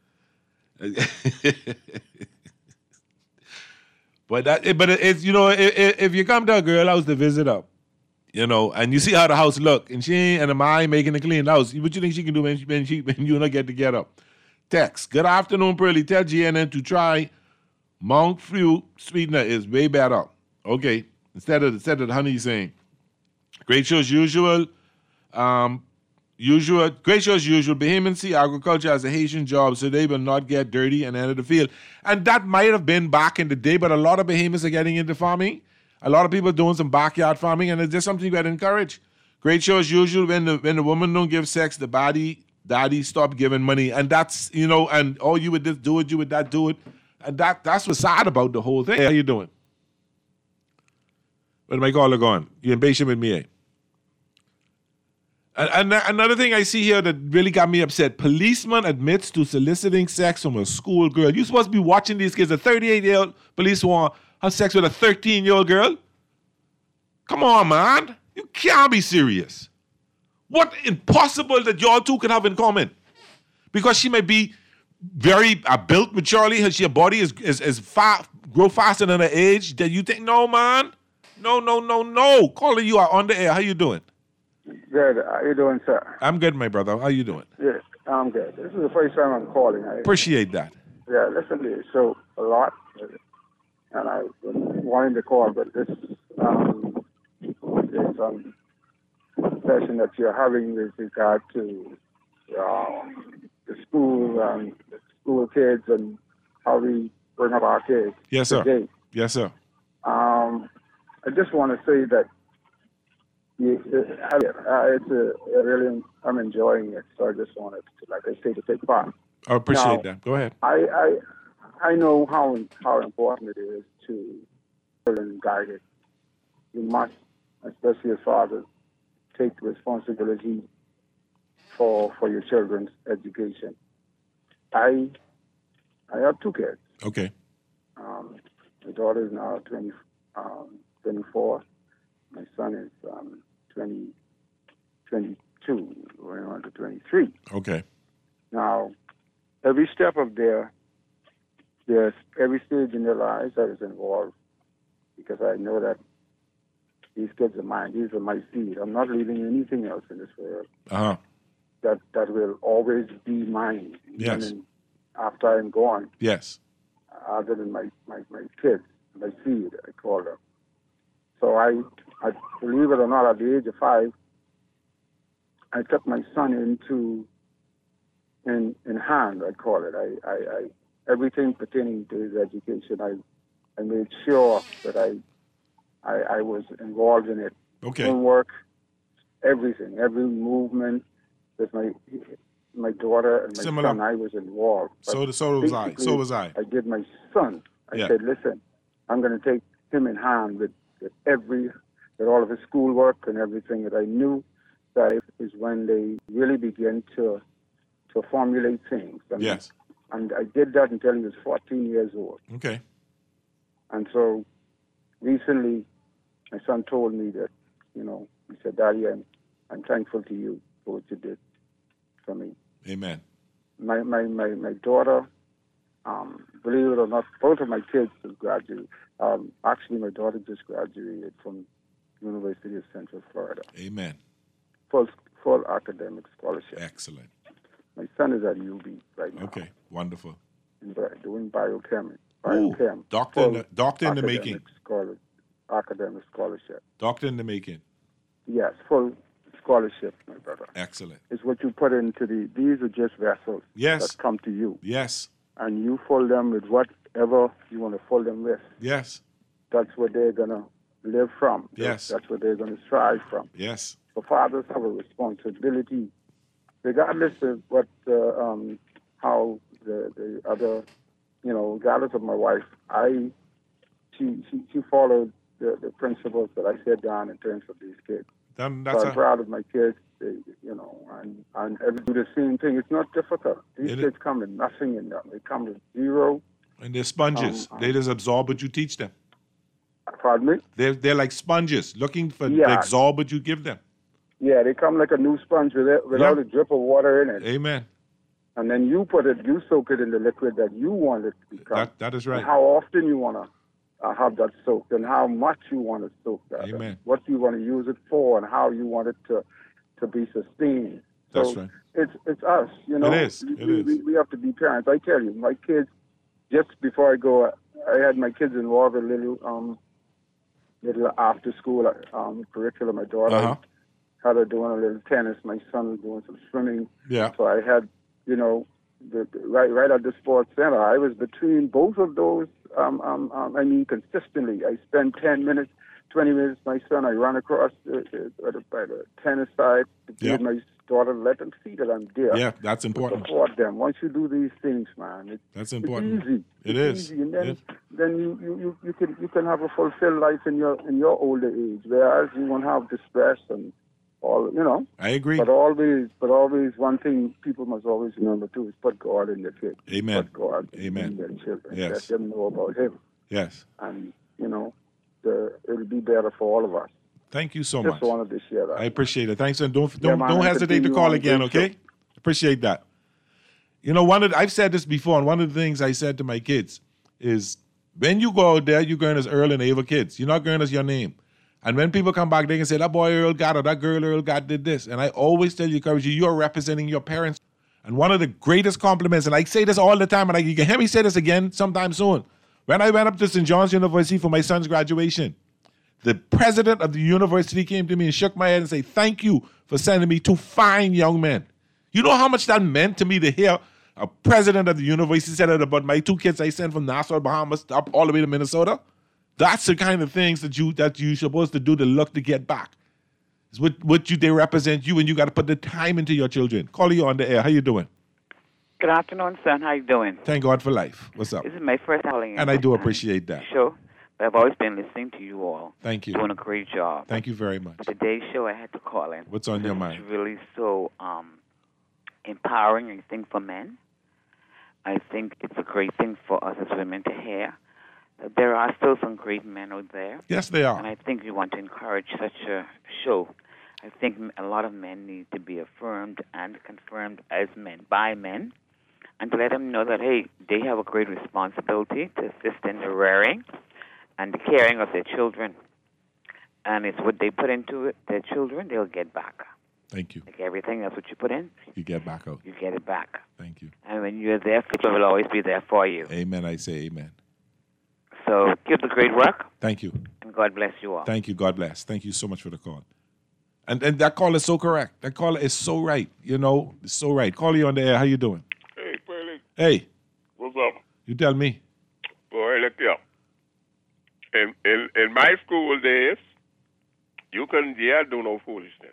But that, but it's you know, if, if you come to a girl house to visit her, you know, and you see how the house look, and she ain't and am I making a clean house, what you think she can do when she, when, she, when you not get together? Text. Good afternoon, Pearly. Tell G N N to try monk fruit sweetener is way better. Okay, instead of instead of the honey saying. Great show as usual. Um, usual great show as usual. Bahamian see agriculture as a Haitian job, so they will not get dirty and enter the field. And that might have been back in the day, but a lot of Bahamians are getting into farming. A lot of people are doing some backyard farming, and it's just something you got to encourage. Great show as usual. When the when the woman don't give sex, the body daddy stop giving money, and that's you know, and oh, you would this do it, you would that do it, and that that's what's sad about the whole thing. How you doing? Where my caller going? You impatient with me? Eh? And, and another thing I see here that really got me upset: policeman admits to soliciting sex from a school girl. You supposed to be watching these kids. A thirty-eight-year-old police want have sex with a thirteen-year-old girl? Come on, man! You can't be serious. What impossible that y'all two can have in common? Because she may be very uh, built maturely, her, her body is is, is far, grow faster than her age. That you think, no, man, no, no, no, no. Caller, you are on the air. How you doing? Good. How you doing, sir? I'm good, my brother. How you doing? Yes, I'm good. This is the first time I'm calling. I, Appreciate that. Yeah, listen to your show a lot, and I've been wanting to call, but this um, there's some session that you're having with regard to uh, the school and the school kids and how we bring up our kids. Yes, sir. Today. Yes, sir. Um, I just want to say that you, uh, it's a, really I'm enjoying it, so I just wanted to, like I say, to take part. I appreciate Now, that. Go ahead. I, I I know how how important it is to children guide it. You must, especially as fathers, take responsibility for for your children's education. I I have two kids. Okay. Um, my daughter is now twenty, um, twenty-four. My son is um, twenty, twenty-two, going on to twenty-three. Okay. Now, every step of their, their every stage in their lives that is involved, because I know that these kids are mine. These are my seed. I'm not leaving anything else in this world. Uh-huh. That that will always be mine. Yes. Even after I'm gone, Yes. other than my, my, my kids, my seed, I call them. So I, I, believe it or not, at the age of five, I took my son into in in hand, I call it. I, I, I everything pertaining to his education, I I made sure that I I, I was involved in it. Okay. Homework, everything, every movement with my my daughter and my Similar. son, I was involved. But So, so was I. So basically, was I. I did my son. I Yeah. said, listen, I'm going to take him in hand with, with every, with all of his schoolwork and everything that I knew that is when they really begin to to formulate things. And, Yes. And I did that until he was fourteen years old. Okay. And so recently, my son told me that, you know, he said, Daddy, I'm, I'm thankful to you for what you did for me. Amen. My my, my, my daughter, um, believe it or not, both of my kids have graduated. Um, actually, my daughter just graduated from University of Central Florida. Amen. Full, full academic scholarship. Excellent. My son is at U B right now. Okay. Wonderful. In, bi- doing biochem. Ooh, Biochem. doctor in Full the, doctor in the academic making. Scholar, academic scholarship. Doctor in the making. Yes, full scholarship, my brother. Excellent. It's what you put into the, these are just vessels Yes. that come to you. Yes. And you fill them with whatever you want to fill them with. Yes. That's what they're going to live from. Yes. That's what they're going to strive from. Yes. So fathers have a responsibility, regardless of what, uh, um, how the, the other, you know, regardless of my wife, I, she, she, she followed the, the principles that I set down in terms of these kids. Then that's so I'm a, proud of my kids, they, you know, and, and every do the same thing. It's not difficult. These It kids come with nothing in them. They come with zero. and they're sponges. Um, they just absorb what you teach them. Pardon me? They're, they're like sponges looking for Yeah. to absorb what you give them. Yeah, they come like a new sponge with it, without Yeah. a drip of water in it. Amen. And then you put it, you soak it in the liquid that you want it to become. That, that is right. And how often you want to uh, have that soaked, and how much you want to soak that. Amen. And what you want to use it for, and how you want it to to be sustained. So That's right. It's it's us, you know. It is. It we, is. We, we have to be parents. I tell you, my kids. Just before I go, I had my kids involved in a little um little after school um curriculum. My daughter Uh-huh. had her doing a little tennis. My son was doing some swimming. Yeah. So I had, you know, the, the, right right at the sports center. I was between both of those. Um, um, um, I mean, consistently. I spend ten minutes, twenty minutes. My son, I run across the, the, the, by the tennis side to Yeah. give my daughter, let them see that I'm there. Yeah, that's important. Support them. Once you do these things, man, it, That's it's important. easy. It It's is. easy. And then, It- then you, you, you, you can you can have a fulfilled life in your in your older age, whereas you won't have the stress and all, you know. I agree. But always, but always, one thing people must always remember too is put God in their kids. Amen. Put God Amen. in their children. Yes. Let them know about Him, Yes. and you know, the, it'll be better for all of us. Thank you so Just much. wanted to share that. I appreciate it. Thanks, and don't Yeah, don't man, don't and hesitate to continue call on. again. Great Okay, appreciate that. You know, one of the, I've said this before, and one of the things I said to my kids is, when you go out there, you're going as Earl and Ava kids. You're not going as your name. And when people come back, they can say, that boy Earl got it, that girl Earl got did this. And I always tell you, encourage you, you're representing your parents. And one of the greatest compliments, and I say this all the time, and I, you can hear me say this again sometime soon. When I went up to Saint John's University for my son's graduation, the president of the university came to me and shook my head and said, thank you for sending me two fine young men. You know how much that meant to me to hear a president of the university said it about my two kids I sent from Nassau, Bahamas, up all the way to Minnesota? That's the kind of things that you that you're supposed to do to look to get back. It's what, what you they represent you, and you got to put the time into your children. Call you on the air. How you doing? Good afternoon, son. How you doing? Thank God for life. What's up? This is my first calling in. And I do appreciate that. Show, but I've always been listening to you all. Thank you. Doing a great job. Thank you very much. Today's show, I had to call in. What's on your It's mind? really so um, empowering, I think, for men. I think it's a great thing for us as women to hear that there are still some great men out there. Yes, they are. And I think we want to encourage such a show. I think a lot of men need to be affirmed and confirmed as men by men, and to let them know that, hey, they have a great responsibility to assist in the rearing and the caring of their children. And it's what they put into it, their children, they'll get back. Thank you. Like everything, that's what you put in, You get back out. you get it back. Thank you. And when you're there, people will always be there for you. Amen. I say amen. So keep the great work, Thank you. and God bless you all. Thank you. God bless. Thank you so much for the call. And and that call is so correct. That call is so right. You know, it's so right. Call you on the air. How you doing? Hey, Pearly. Hey. What's up? You tell me. Boy, look here. In, in, in my school days, you couldn't yeah, do no foolishness.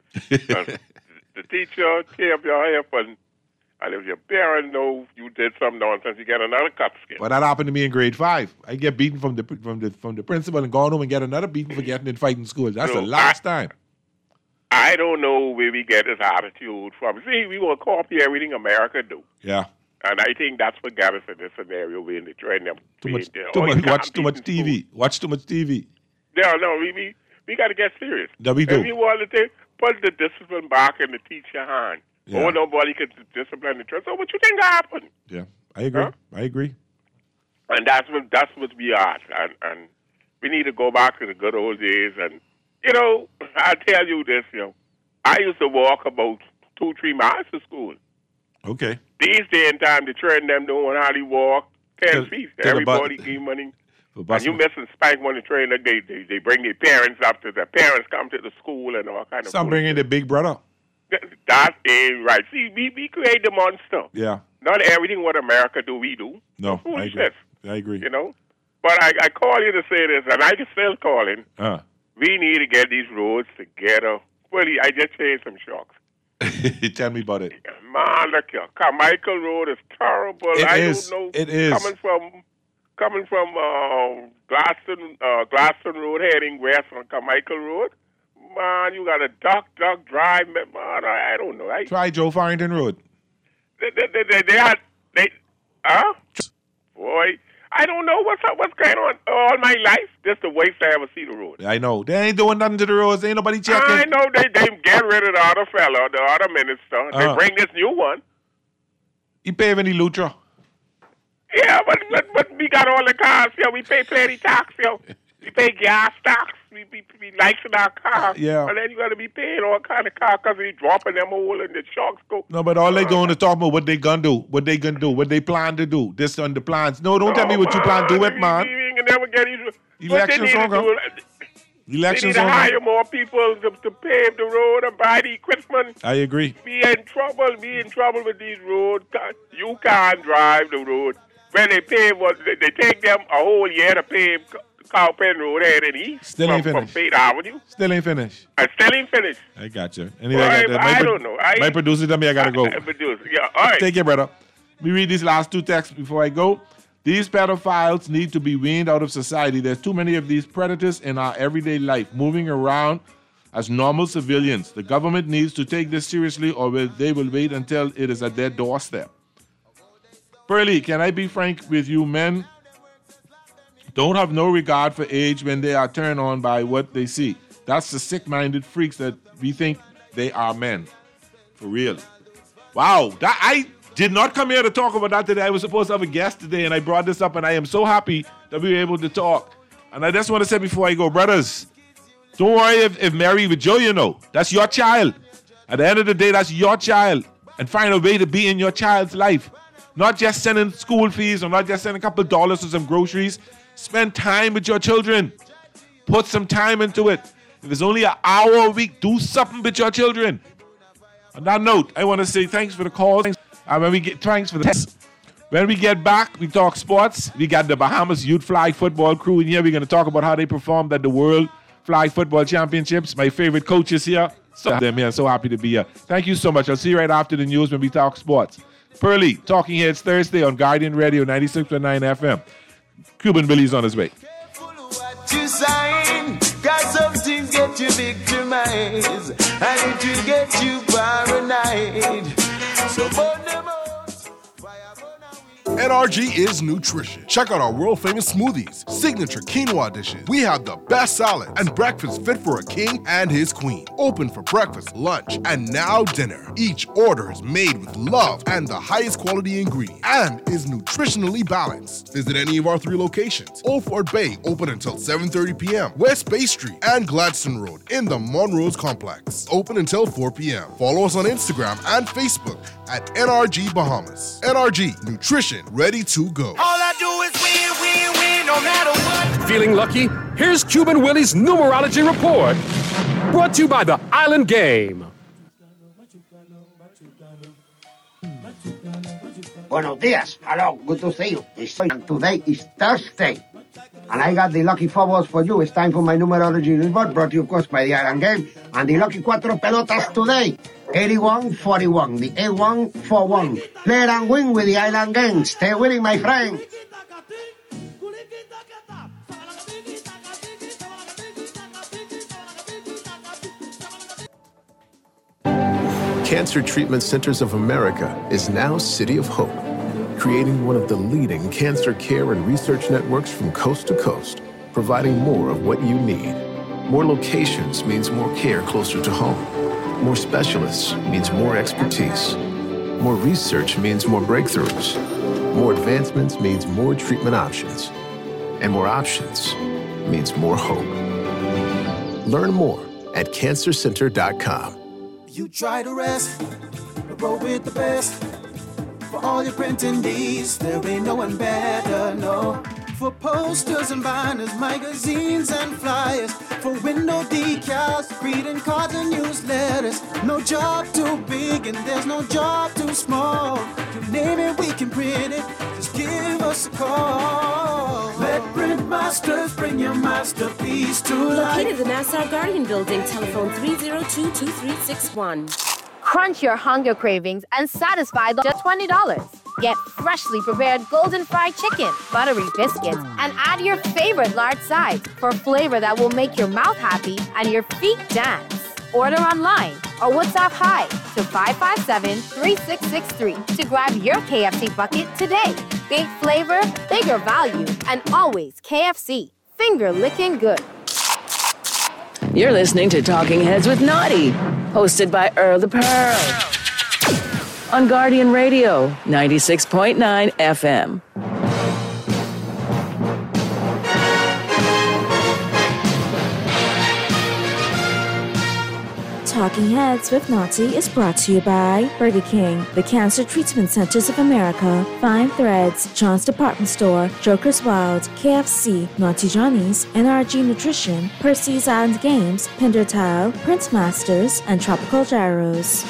The teacher tear up your hair, and, and if your parents know you did some nonsense, you get another cut skin. Well, that happened to me in grade five. I get beaten from the from the from the principal and gone home and get another beating for getting in fighting school. That's So the last I, time. I don't know where we get this attitude from. See, we will copy everything America do. Yeah. And I think that's what got us in this scenario where they train them. Too much, there. too Oh, much you watch can't too beat much in T V. Watch too much T V. No, no, we we, we got to get serious. That we do. If we want to take, put the discipline back in the teacher hand. Yeah. Or nobody could discipline the children. So what you think happened? Yeah, I agree. Huh? I agree. And that's what that's what we are. And, and we need to go back to the good old days. And, you know, I tell you this, you know, I used to walk about two, three miles to school. Okay. These day and time, they train them doing how they walk ten Tell- feet. tell Everybody about- give money. For And bus- you missing spike when the trainer, they, they they bring their parents up to the parents come to the school and all kind of Some bringing the big brother. That ain't right. See, we, we create the monster. Yeah. Not everything what America do, we do. No, I agree. Foolishness, I agree. you know. But I, I call you to say this, and I can still call in. Uh. We need to get these roads together. Fully, I just changed some shocks. Tell me about it. Man, look here. Carmichael Road is terrible. It I is. don't know. It is. Coming from coming from uh, Glaston, uh, Glaston Road heading west on Carmichael Road. Man, you got a duck, duck drive. Man, I, I don't know. I, Try Joe Farrington Road. they, they, they, they, they had, they, huh? Boy, I don't know what's up, what's going on all my life. Just the waste I ever see the road. I know. They ain't doing nothing to the roads. Ain't nobody checking. I know they, they get rid of the other fella, the other minister. They Uh. bring this new one. You pay any Lutra? Yeah, but, but but we got all the cars here. We pay plenty tax here. We pay gas tax. We we, we license our car. Yeah. And then you got to be paying all kind of car because we dropping them all and the sharks go. No, but all they doing is talking about what they gonna do, what they gonna do, what they plan to do. This on the plans. No, don't tell me what you plan to do it, man. We, we can never get these. Elections what on they need to come. do, Elections they need to on hire come. more people to, to pave the road and buy the equipment. I agree. We in trouble. We in trouble with these roads. You can't drive the road. When they pave, what they, they take them a whole year to pave Cowpen Road head and east Still from, ain't from finished. Fate Avenue. Still ain't finished. I still ain't finished. I got you. Anyway, Well, I, I- got that. I pro- don't know. I- my producer tell me I gotta go. I produce. Yeah, all right. Take care, brother. Let me read these last two texts before I go. These pedophiles need to be weaned out of society. There's too many of these predators in our everyday life, moving around as normal civilians. The government needs to take this seriously, or will, they will wait until it is at their doorstep. Pearly, can I be frank with you? Men don't have no regard for age when they are turned on by what they see. That's the sick-minded freaks that we think they are men. For real. Wow, that I did not come here to talk about that today. I was supposed to have a guest today, and I brought this up, and I am so happy that we were able to talk. And I just want to say before I go, brothers, don't worry if, if Mary with Joe, you know. That's your child. At the end of the day, that's your child. And find a way to be in your child's life. Not just sending school fees or not just sending a couple dollars or some groceries. Spend time with your children. Put some time into it. If it's only an hour a week, do something with your children. On that note, I want to say thanks for the calls. And when we get thanks for the tests. When we get back, we talk sports. We got the Bahamas Youth Flag Football crew in here. We're going to talk about how they performed at the World Flag Football Championships. My favorite coaches here. So them here. So happy to be here. Thank you so much. I'll see you right after the news when we talk sports. Pearly, Talking Heads Thursday on Guardian Radio ninety-six point nine F M. Cuban Billy's on his way. You sign, cause some things get you victimized, and it will get you paranoid. So burn them out. N R G is nutrition. Check out our world-famous smoothies, signature quinoa dishes. We have the best salad and breakfast fit for a king and his queen. Open for breakfast, lunch, and now dinner. Each order is made with love and the highest quality ingredients and is nutritionally balanced. Visit any of our three locations. Old Fort Bay, open until seven thirty p.m. West Bay Street and Gladstone Road in the Monrose Complex, open until four p.m. Follow us on Instagram and Facebook at N R G Bahamas. N R G, nutrition ready to go. All I do is win, win, win, no matter what. Feeling lucky? Here's Cuban Willie's numerology report. Brought to you by the Island Game. Buenos dias. Hello, good to see you. It's, today is Thursday. And I got the lucky four balls for you. It's time for my numero original board, brought to you, of course, by the Island Game. And the lucky cuatro pelotas today, eighty-one forty-one, the A one forty-one. Play it and win with the Island Game. Stay winning, my friend. Cancer Treatment Centers of America is now City of Hope, creating one of the leading cancer care and research networks from coast to coast, providing more of what you need. More locations means more care closer to home. More specialists means more expertise. More research means more breakthroughs. More advancements means more treatment options. And more options means more hope. Learn more at cancer center dot com. You try to rest, but roll with the best. For all your printing needs, there ain't no one better, no. For posters and banners, magazines and flyers. For window decals, greeting cards and newsletters. No job too big and there's no job too small. You name it, we can print it. Just give us a call. Let Print Masters bring your masterpiece to life. Located in the Nassau Guardian Building, telephone three oh two, two three six one. Crunch your hunger cravings and satisfy the just twenty dollars. Get freshly prepared golden fried chicken, buttery biscuits, and add your favorite large size for flavor that will make your mouth happy and your feet dance. Order online or WhatsApp hi to five five seven, three six six three to grab your K F C bucket today. Big flavor, bigger value, and always K F C. Finger licking good. You're listening to Talking Heads with Naughty, hosted by Earl the Pearl. On Guardian Radio, ninety-six point nine F M. Talking Heads with Naughty is brought to you by Burger King, the Cancer Treatment Centers of America, Fine Threads, John's Department Store, Joker's Wild, K F C, Naughty Johnny's, N R G Nutrition, Percy's Island Games, Pinder Tile, Prince Masters, and Tropical Gyros.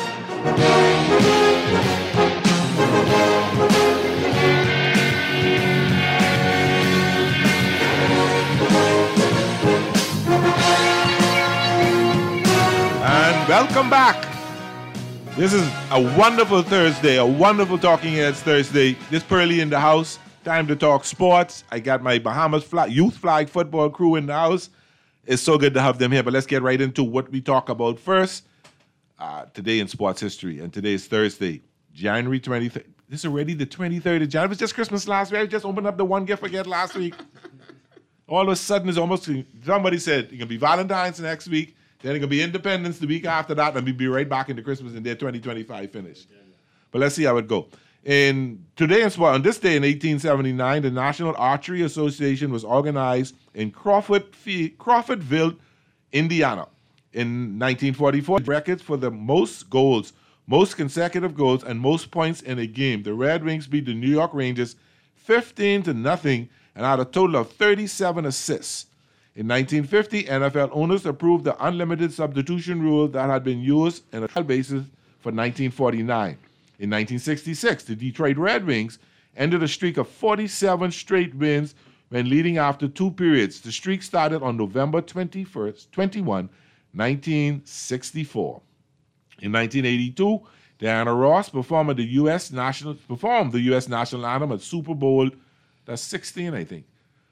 Welcome back. This is a wonderful Thursday, a wonderful Talking Heads Thursday. This Pearly in the house. Time to talk sports. I got my Bahamas flag, youth flag football crew in the house. It's so good to have them here, but let's get right into what we talk about first. Uh, today in sports history, and today is Thursday, January twenty-third. This is already the twenty-third of January. It was just Christmas last week. I just opened up the one gift I get last week. All of a sudden, it's almost, somebody said, it's going to be Valentine's next week. Then it's going to be Independence the week after that, and we'll be right back into Christmas and their twenty twenty-five finish. But let's see how it goes. In today in sport, on this day in eighteen seventy-nine, the National Archery Association was organized in Crawford, Crawfordville, Indiana. In nineteen forty-four, records for the most goals, most consecutive goals, and most points in a game. The Red Wings beat the New York Rangers fifteen to nothing and had a total of thirty-seven assists. In nineteen fifty, N F L owners approved the unlimited substitution rule that had been used on a trial basis for nineteen forty-nine. In nineteen sixty-six, the Detroit Red Wings ended a streak of forty-seven straight wins when leading after two periods. The streak started on November twenty-first, twenty-first, nineteen sixty-four. In nineteen eighty-two, Diana Ross performed the U S national performed the U S national anthem at Super Bowl. That's sixteen, I think.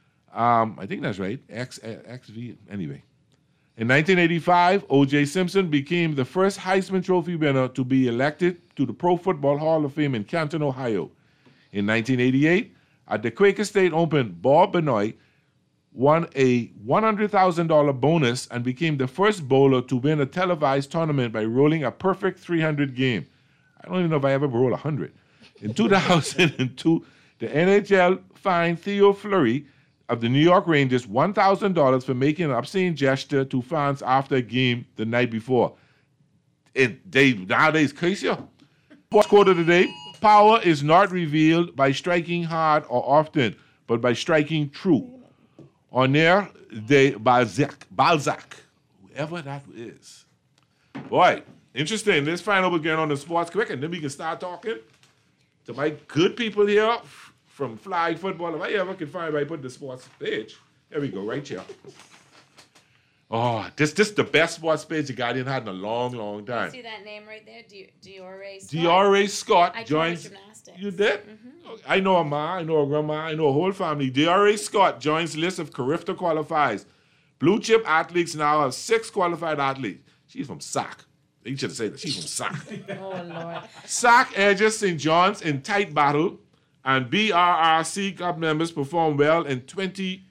Um, I think that's right. X, X V, anyway. In nineteen eighty-five, O J Simpson became the first Heisman Trophy winner to be elected to the Pro Football Hall of Fame in Canton, Ohio. In nineteen eighty-eight, at the Quaker State Open, Bob Benoit won a one hundred thousand dollars bonus and became the first bowler to win a televised tournament by rolling a perfect three hundred game. I don't even know if I ever rolled one hundred. In two thousand two, the N H L fined Theo Fleury of the New York Rangers one thousand dollars for making an obscene gesture to fans after a game the night before. It, they nowadays curse you. Sports quote of the day: power is not revealed by striking hard or often, but by striking true. Honore de Balzac, Balzac, whoever that is. Boy, interesting. Let's find out what's going on in the sports quick, and then we can start talking to my good people here from flag football. If I ever can find anybody put the sports page. There we go, right here. Oh, this this is the best sports page the Guardian had in a long, long time. See that name right there? Di- Diore Scott. Diore Scott I joins. tried gymnastics. You did? Mm-hmm. I know a ma, I know a grandma, I know a whole family. Diore Scott joins list of Carifta qualifiers. Blue chip athletes now have six qualified athletes. She's from S A C. You should have said that. She's from S A C. Oh, Lord. S A C edges Saint John's in tight battle, and B R R C Cup members perform well in twenty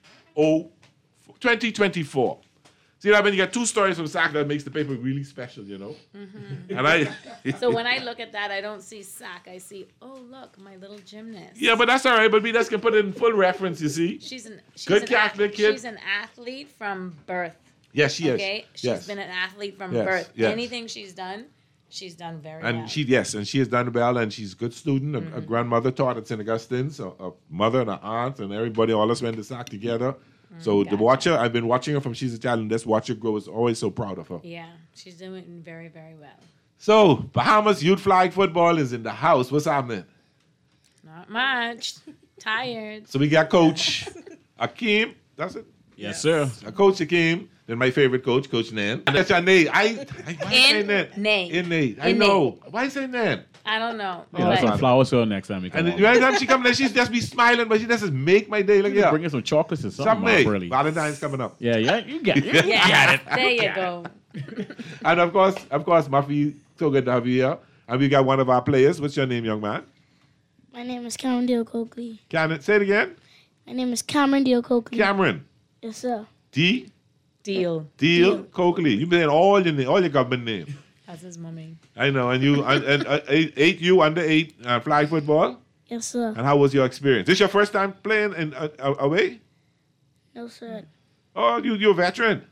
twenty-four. See that when you get two stories from S A C, that makes the paper really special, you know? Mm-hmm. And I, So when I look at that, I don't see S A C. I see, oh, look, my little gymnast. yeah, but that's all right. But we just can put it in full reference, you see? She's an she's Good an Catholic ath- kid. She's an athlete from birth. Yes, she is. Okay, she's Yes. been an athlete from Yes, birth. yes. Anything she's done, she's done very And well. she, yes, and she has done well, and she's a good student. A, a grandmother taught at Saint Augustine's, a, a mother and an aunt, and everybody, all us went to S A C together. So the watcher, I've been watching her from she's a child, and this watcher grow is always so proud of her. Yeah, she's doing very, very well. So Bahamas Youth Flag Football is in the house. What's happening? Not much. Tired. So we got Coach Akeem. That's it. Yes, sir. Uh, Coach Akeem. Then my favorite coach, Coach Nan. And that's your Nate. I, I why you say In Nan? Nate. In Nate. I In know. Why you say Nan? I don't know. Yeah, that's some flowers for her next time you come And on. every time she comes, she's just be smiling, but she just make my day. Like, yeah. Bring her some chocolates or something. Something, Mark, mate. really. Valentine's coming up. Yeah, yeah, you got, you Yeah, got it. there you go. And of course, of course, Muffy, so good to have you here. And we got one of our players. What's your name, young man? My name is Cameron Deal Coakley. Can say it again? My name is Cameron Deal Coakley. Cameron. Yes, sir. D. Deal. Deal Coakley. You've been all your name, all your government name. That's his mommy. I know. And you and, and uh, eight, eight you under eight uh, flag football. Yes, sir. And how was your experience? This your first time playing in uh, uh, away? No, sir. Oh, you you're a veteran.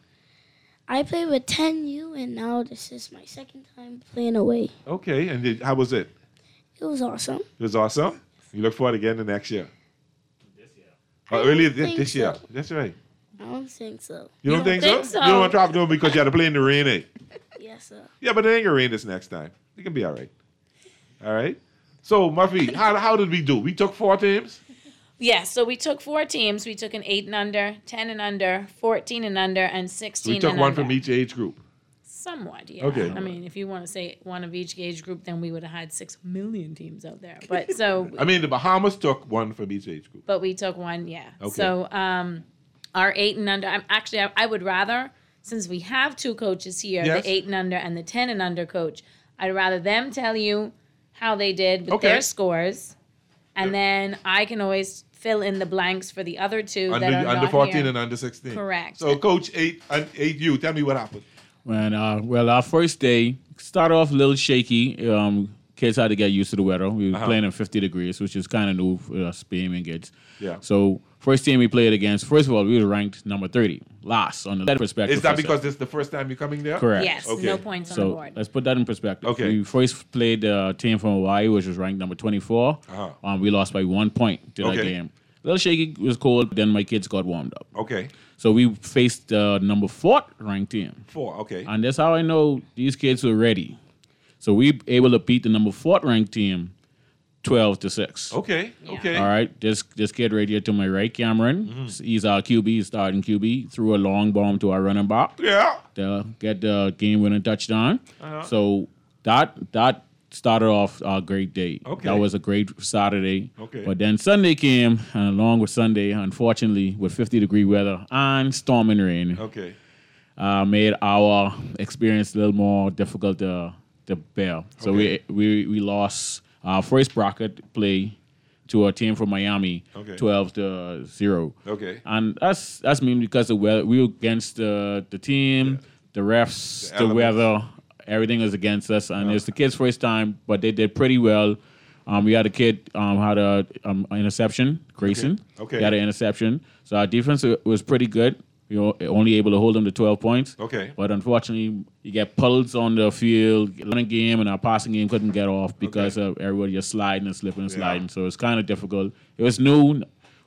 I played with ten U, and now this is my second time playing away. Okay. And did, how was it? It was awesome. It was awesome. You look forward again the next year. This year. Oh, early this, think this year. so. That's right. I don't think so. You don't, think, so? You don't want to drop them because you had to play in the rain, eh? Yes, sir. Yeah, but it ain't gonna rain this next time. It can be all right. All right. So, Murphy, how how did we do? We took four teams. Yeah, so we took four teams. We took an eight and under, ten and under, fourteen and under, and So sixteen we took and one under. from each age group. Somewhat, yeah. Okay. I mean, if you want to say one of each age group, then we would have had six million teams out there. But so, I mean, the Bahamas took one from each age group. but we took one, yeah. Okay. So, um, our eight and under. I'm actually, I, I would rather, since we have two coaches here, Yes. the eight and under and the ten and under coach, I'd rather them tell you how they did with Okay. their scores, and then I can always fill in the blanks for the other two Under, that are under not fourteen here. and under sixteen. Correct. So, Coach eight and eight, you tell me what happened. When, uh, well, our first day started off a little shaky. Um, kids had to get used to the weather. We were Uh-huh. playing in fifty degrees, which is kind of new for us Bahamian kids. Yeah. So first team we played against, first of all, we were ranked number thirty, last on the perspective. Is that for- because this is the first time you're coming there? Correct. Yes, Okay. no points on So the board. let's put that in perspective. Okay. We first played the team from Hawaii, which was ranked number twenty-four. Uh-huh. Um, we lost by one point to that Okay. game. A little shaky, it was cold. Then my kids got warmed up. Okay. So we faced the number four ranked team. Four. Okay. And that's how I know these kids were ready. So we able to beat the number four ranked team twelve to six. Okay. Okay. All right. This this kid right here to my right, Cameron. Mm-hmm. He's our Q B, he's starting Q B. Threw a long bomb to our running back. Yeah. To get the game winning touchdown. Uh-huh. So that that started off a great day. Okay. That was a great Saturday. Okay. But then Sunday came, and along with Sunday, unfortunately, with fifty degree weather and storm and rain, Okay. uh, made our experience a little more difficult to, to bear. So Okay. we, we we lost our first bracket play to a team from Miami, Okay. twelve to zero. Okay. And that's that's mainly because the weather. We were against the the team, the refs, The the, elements. weather. Everything was against us, and it's the kids' first time, but they did pretty well. Um, we had a kid um, had a um, interception, Grayson. Okay. He had an interception, so our defense was pretty good. We were only able to hold them to twelve points. Okay. But unfortunately, you get pulled on the field, running game, and our passing game couldn't get off because of everybody just sliding and slipping and Yeah. sliding. So it's kind of difficult. It was new.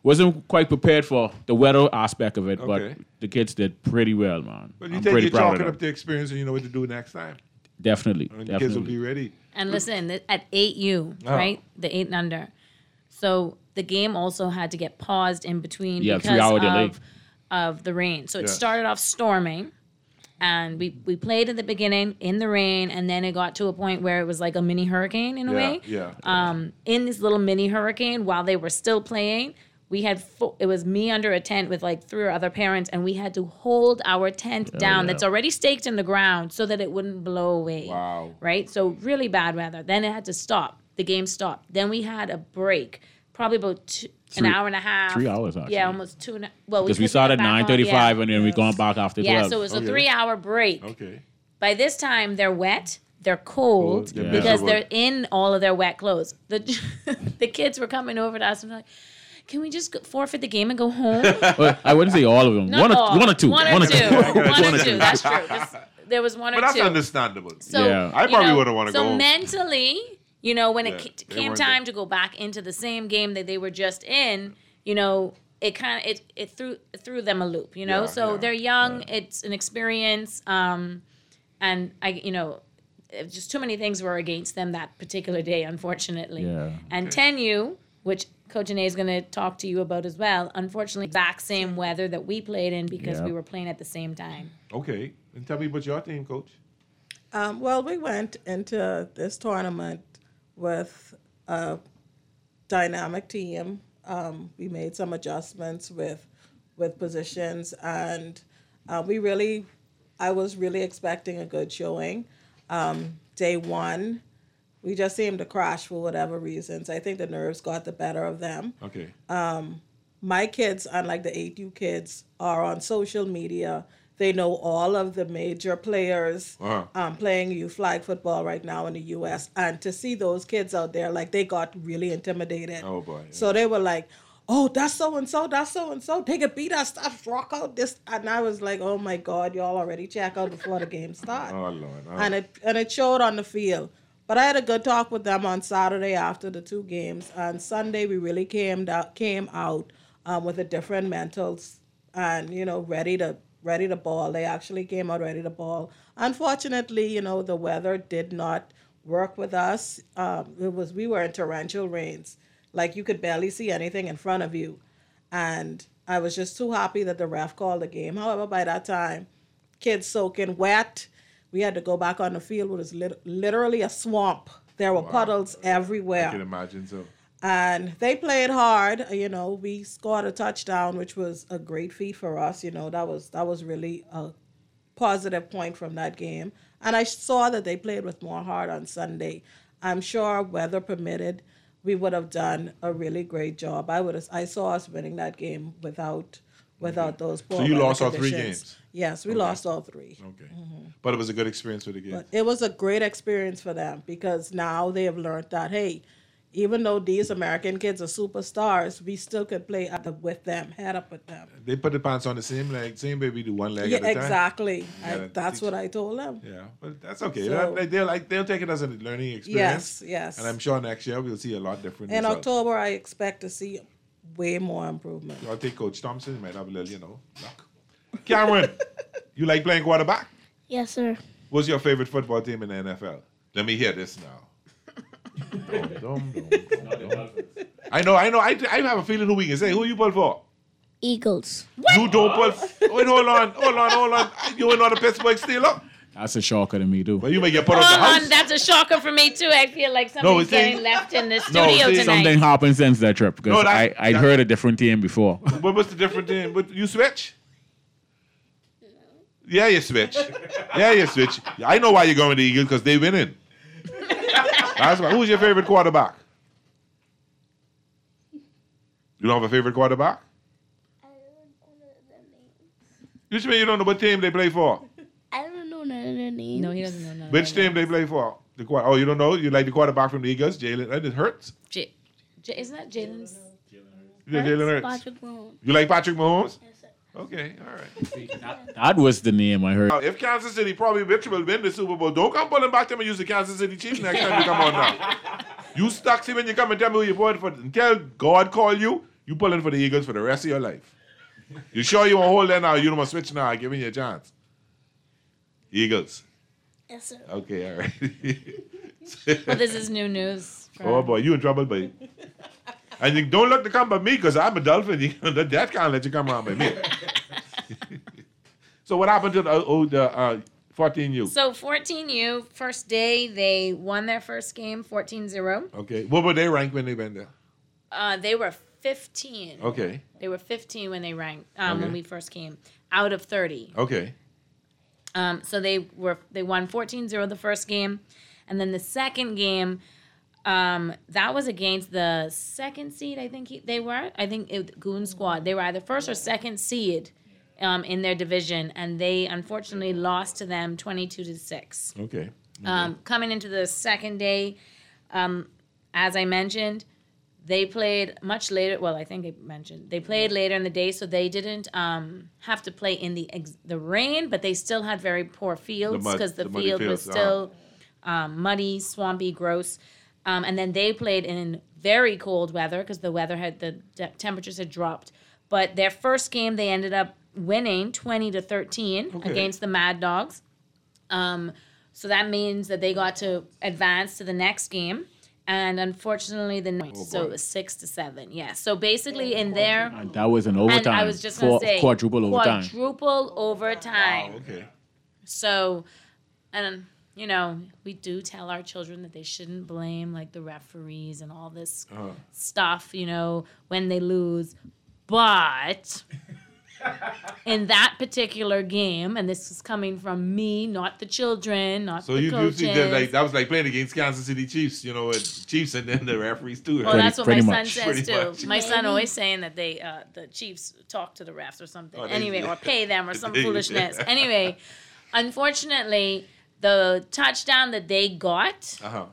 wasn't quite prepared for the weather aspect of it, Okay. but the kids did pretty well, man. But you I'm take pretty you're proud of chalking them. up the experience and you know what to do next time. Definitely, And the definitely. kids will be ready. And listen, th- at eight U, Oh. right? The eight and under. So the game also had to get paused in between Yeah, because three-hour delay. of, of the rain. So it Yeah. started off storming. And we, we played at the beginning in the rain, and then it got to a point where it was like a mini hurricane in a Yeah, way. yeah. Um, in this little mini hurricane, while they were still playing, we had fo- it was me under a tent with like three other parents, and we had to hold our tent down yeah. that's already staked in the ground so that it wouldn't blow away. Wow. Right? So really bad weather. Then it had to stop. The game stopped. Then we had a break, probably about two, an Three- hour and a half. three hours, actually. Yeah, almost two and a well, Because we could started get at back on- nine thirty-five yeah. and then we gone back after Yeah, twelve. so it was a three-hour break. Okay. By this time, they're wet, they're cold, Cold, yeah. because miserable. they're in all of their wet clothes. The the kids were coming over to us and like, can we just go forfeit the game and go home? Well, I wouldn't say all of them. Not one, or, all. one or two. One or two. One or or two. That's true. Just- there was one or But that's two. understandable. So, Yeah. I you probably know, wouldn't want to so go home. mentally, you know, when Yeah, it ca- they came weren't time to go back into the same game that they were just in, you know, it kind of it it threw it threw them a loop, you know. Yeah, so yeah, they're young. It's an experience, um, and I, you know, it was just too many things were against them that particular day, unfortunately. Yeah. And ten U, which Coach Ine is going to talk to you about as well. Unfortunately, exact same weather that we played in because Yeah. we were playing at the same time. Okay. And tell me about your team, Coach. Um, well, we went into this tournament with a dynamic team. Um, we made some adjustments with with positions, and uh, we really, I was really expecting a good showing. Um, day one, we just seemed to crash for whatever reasons. I think the nerves got the better of them. Okay. Um, my kids, unlike the eight U kids, are on social media. They know all of the major players Uh-huh. um, playing youth flag football right now in the U S. And to see those kids out there, like they got really intimidated. Oh, boy. So they were like, oh, that's so-and-so, that's so-and-so. Take a beat us, stuff, rock out this. And I was like, oh, my God, y'all already check out before the game starts. Oh, Lord. Oh. And it and it showed on the field. But I had a good talk with them on Saturday after the two games. And Sunday we really came out came out um, with a different mentals and you know ready to ready to ball. They actually came out ready to ball. Unfortunately, you know the weather did not work with us. Um, it was we were in torrential rains, like you could barely see anything in front of you. And I was just too happy that the ref called the game. However, by that time, kids soaking wet. We had to go back on the field. It was lit- literally a swamp. There were puddles everywhere. I can imagine so. And they played hard. You know, we scored a touchdown, which was a great feat for us. You know, that was that was really a positive point from that game. And I saw that they played with more heart on Sunday. I'm sure, weather permitted, we would have done a really great job. I would have. I saw us winning that game without without those poor So you weather lost all three conditions. games? Yes, we Okay. lost all three. Okay. But it was a good experience for the kids. But it was a great experience for them because now they have learned that, hey, even though these American kids are superstars, we still could play up with them, head up with them. They put the pants on the same leg, same way we do one leg Yeah, at a time. exactly. I, Yeah, that's what I told them. Yeah, but that's okay. So- They- they'll like they'll take it as a learning experience. Yes, yes. And I'm sure next year we'll see a lot different. In results. October, I expect to see way more improvement. I'll take Coach Thompson. He might have a little, you know, luck. Cameron, you like playing quarterback? Yes, sir. What's your favorite football team in the N F L? Let me hear this now. Dum, dum, dum, dum, dum. I know, I know. I, I have a feeling who we can say. Who you pull for? Eagles. You don't pull. Wait, hold on, hold on, hold on. You ain't not a Pittsburgh Steeler? That's a shocker to me, too. Well, you may get put Hold on the on, house. that's a shocker for me too. I feel like something's see- getting left in the studio tonight. Something happened since that trip because No, that- I, I'd that- heard a different team before. What was the different team? But you switch? Yeah, you switch. Yeah, you switch. I know why you're going to the Eagles because they winning. That's why. Who's your favorite quarterback? You don't have a favorite quarterback? You mean you don't know what team they play for? I don't know none of their names. No, he doesn't know none. Which team they play for? The quar- oh, you don't know? You like the quarterback from the Eagles, Jalen? It hurts. J- J- isn't that Jalen's? You like Jalen Hurts. Patrick Mahomes. You like Patrick Mahomes? Okay, all right. That was the name I heard. Now, if Kansas City probably will win the Super Bowl, don't come pulling back to me and use the Kansas City Chiefs next time you come on now. You stuck see when you come and tell me who you voted for. Until God call you, You pulling for the Eagles for the rest of your life. You sure you won't hold there now? You don't want to switch now. I'm giving you a chance. Eagles. Yes, sir. Okay, all right. Well, this is new news. for- Oh boy, you in trouble, babe. And you don't look to come by me because I'm a Dolphin. You, that that can't let you come around by me. So what happened to the, oh, the uh, fourteen U? So fourteen U, first day, they won their first game fourteen zero. Okay. What were they ranked when they went there? Uh, they were fifteen. Okay. They were fifteen when they ranked, um, when Okay. we first came, out of thirty. Okay. Um, so they were they won fourteen zero the first game. And then the second game, um, that was against the second seed, I think he, they were. I think it, Goon Squad. They were either first or second seed um, in their division. And they unfortunately lost to them twenty-two to six. Okay. Um, coming into the second day, um, as I mentioned, they played much later. Well, I think I mentioned they played later in the day, so they didn't um, have to play in the ex- the rain, but they still had very poor fields mud- because the, the muddy field was fields, still um, muddy, swampy, gross. Um, and then they played in very cold weather because the weather had the de- temperatures had dropped. But their first game, they ended up winning twenty to thirteen Okay. against the Mad Dogs. Um, so that means that they got to advance to the next game. And unfortunately, the next, Oh, so boy. it was six to seven. Yeah. So basically, in there, And that was an overtime. and I was just gonna Four- say quadruple overtime. Quadruple overtime. Okay. So, and you know, we do tell our children that they shouldn't blame like the referees and all this Uh-huh. stuff, you know, when they lose. But in that particular game, and this is coming from me, not the children, not So the you, you coaches. see that like that was like playing against Kansas City Chiefs, you know, with Chiefs and then the referees too. Well, that's what my son says Pretty too. much. My son always saying that they, uh, the Chiefs talk to the refs or something. Oh, they- anyway, or pay them or some They- foolishness. Anyway, unfortunately, the touchdown that they got, Uh-huh.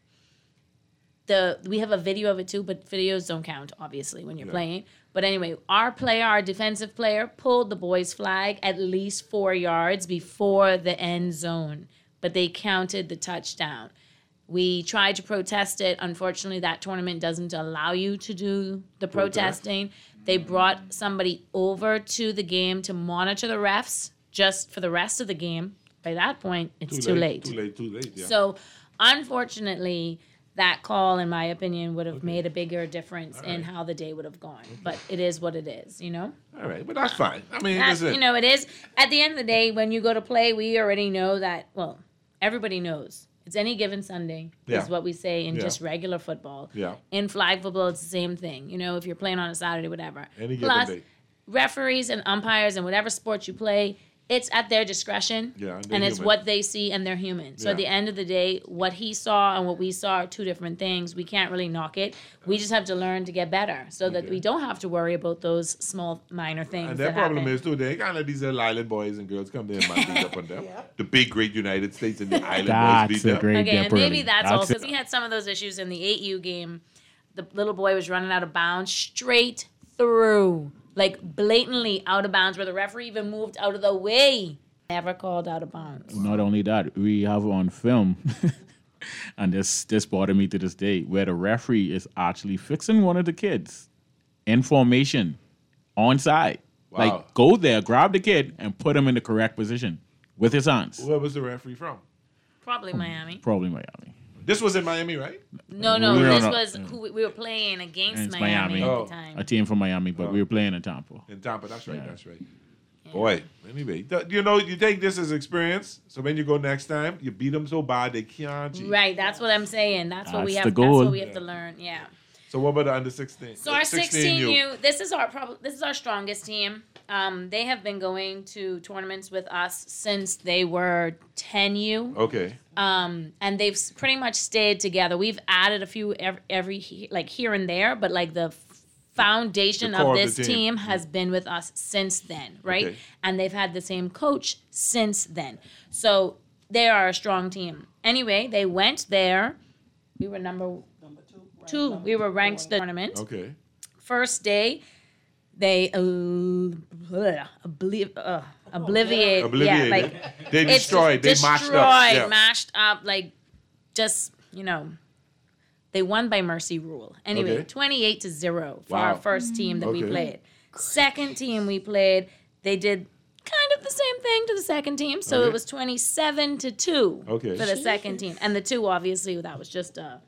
the we have a video of it too, but videos don't count obviously when you're Yeah. playing. But anyway, our player, our defensive player, pulled the boys' flag at least four yards before the end zone, but they counted the touchdown. We tried to protest it. Unfortunately, that tournament doesn't allow you to do the Protest. protesting. They brought somebody over to the game to monitor the refs just for the rest of the game. By that point, it's too, late. Too late. Too late. Yeah. So, unfortunately, that call, in my opinion, would have made a bigger difference in how the day would have gone. But it is what it is, you know? All right, but that's fine. I mean, That's, listen. you know, it is. At the end of the day, when you go to play, we already know that, well, everybody knows. It's any given Sunday, Yeah. is what we say in Yeah. just regular football. Yeah. In flag football, it's the same thing. You know, if you're playing on a Saturday, whatever. Any given Plus, day. referees and umpires and whatever sport you play, it's at their discretion. Yeah, and they're and it's human. what they see, and they're human. So at Yeah. the end of the day, what he saw and what we saw are two different things. We can't really knock it. We just have to learn to get better so that we don't have to worry about those small, minor things. And that their problem happen. is too, they can't let these little island boys and girls come there and man beat up on them. The big great United States and the island That's boys beat a them. great Okay, and maybe that's, That's also it. we had some of those issues in the eight U game. The little boy was running out of bounds straight through, like blatantly out of bounds, where the referee even moved out of the way. Never called out of bounds. Not only that, we have on film, and this this bothered me to this day, where the referee is actually fixing one of the kids in formation on side. Wow. Like, go there, grab the kid, and put him in the correct position with his hands. Where was the referee from? Probably Miami. Probably Miami. This was in Miami, right? No, no, No, this no. was who we, we were playing against And it's Miami, Miami. at Oh. the time. A team from Miami, but we were playing in Tampa. In Tampa, that's right, that's right. Boy, anyway, th- you know, you take this as experience, so when you go next time, you beat them so bad they can't cheat. Right, that's what I'm saying. That's, what we That's have. the That's goal. what we have to learn. Yeah. So what about the under sixteen? So our sixteen U. U, this is our prob- this is our strongest team. Um, they have been going to tournaments with us since they were ten U. Okay. Um, and they've s- pretty much stayed together. We've added a few every, every he- like here and there, but like the f- foundation The core of of this the team. team has been with us since then, right? Okay. And they've had the same coach since then. So they are a strong team. Anyway, they went there. We were number two. We were ranked the tournament. Okay. First day, they uh, obliv- uh, obliviate. Obliviated. Yeah, like They it's destroyed. They destroyed, mashed up. Yeah. mashed up, like just you know, They won by mercy rule. Anyway, Okay. twenty-eight to zero for Wow. our first team that we Okay. played. Second team we played, they did kind of the same thing to the second team. So Okay. it was twenty-seven to two Okay. for the second team. And the two, obviously, that was just a,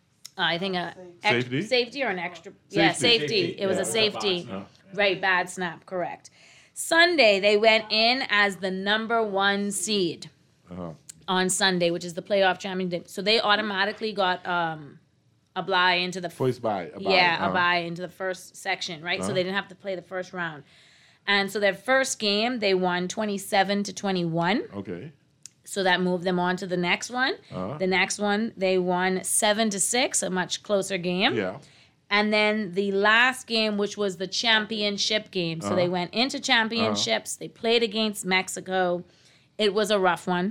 I think a ex- Safety? safety or an extra. Yeah, Safety. safety. Safety. It was Yeah. a safety. Bad snap. Right, bad snap, correct. Sunday, they went in as the number one seed Uh-huh. on Sunday, which is the playoff championship. So they automatically got um, a bye into the First bye. A bye. yeah, Uh-huh. a bye into the first section, right? So Uh-huh. they didn't have to play the first round. And so their first game, they won twenty-seven to twenty-one. Okay. So that moved them on to the next one. Uh-huh. The next one, they won seven to six, a much closer game. Yeah. And then the last game, which was the championship game. So Uh-huh. they went into championships. They played against Mexico. It was a rough one.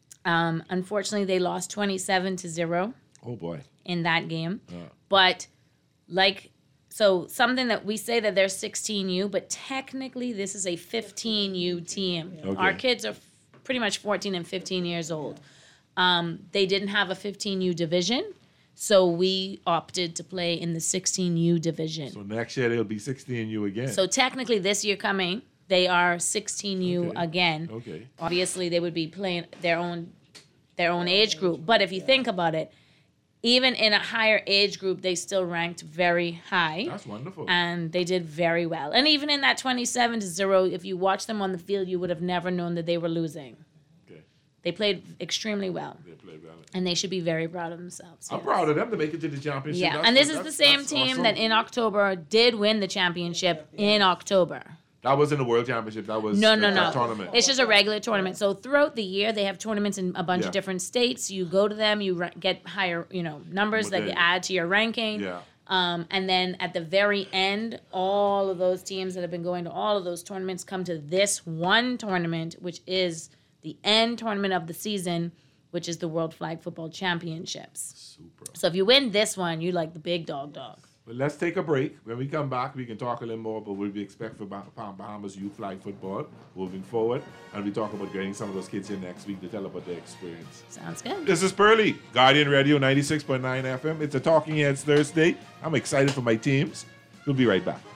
Um, unfortunately, they lost twenty-seven to zero Oh boy. in that game. Uh, But like, so something that we say that they're sixteen U, but technically this is a fifteen U team. Okay. Our kids are f- pretty much fourteen and fifteen years old. Um, they didn't have a fifteen U division, so we opted to play in the sixteen U division. So next year they'll be sixteen U again. So technically, this year coming, they are sixteen U Okay. again. Okay. Obviously, they would be playing their own their own age group. But if you think about it, even in a higher age group, they still ranked very high. That's wonderful. And they did very well. And even in that twenty-seven to zero, if you watch them on the field, you would have never known that they were losing. Okay. They played extremely well. They played well. And they should be very proud of themselves. I'm yes. proud of them to make it to the championship. Yeah, That's- and this is the that's- same that's team awesome. that in October did win the championship in October. That was in the World Championship. That was No, the- no, that no. tournament. It's just a regular tournament. So throughout the year, they have tournaments in a bunch Yeah. of different states. You go to them, you ra- get higher, you know, numbers Well, that there you you- add to your ranking. Yeah. Um, and then at the very end, all of those teams that have been going to all of those tournaments come to this one tournament, which is the end tournament of the season, which is the World Flag Football Championships. Super. So if you win this one, you like the big dog dog. But let's take a break. When we come back, we can talk a little more about what we expect for Bah- Bah- Bahamas youth flag football moving forward. And we talk about getting some of those kids in next week to tell about their experience. Sounds good. This is Pearly, Guardian Radio ninety-six point nine F M. It's a Talking Heads Thursday. I'm excited for my teams. We'll be right back.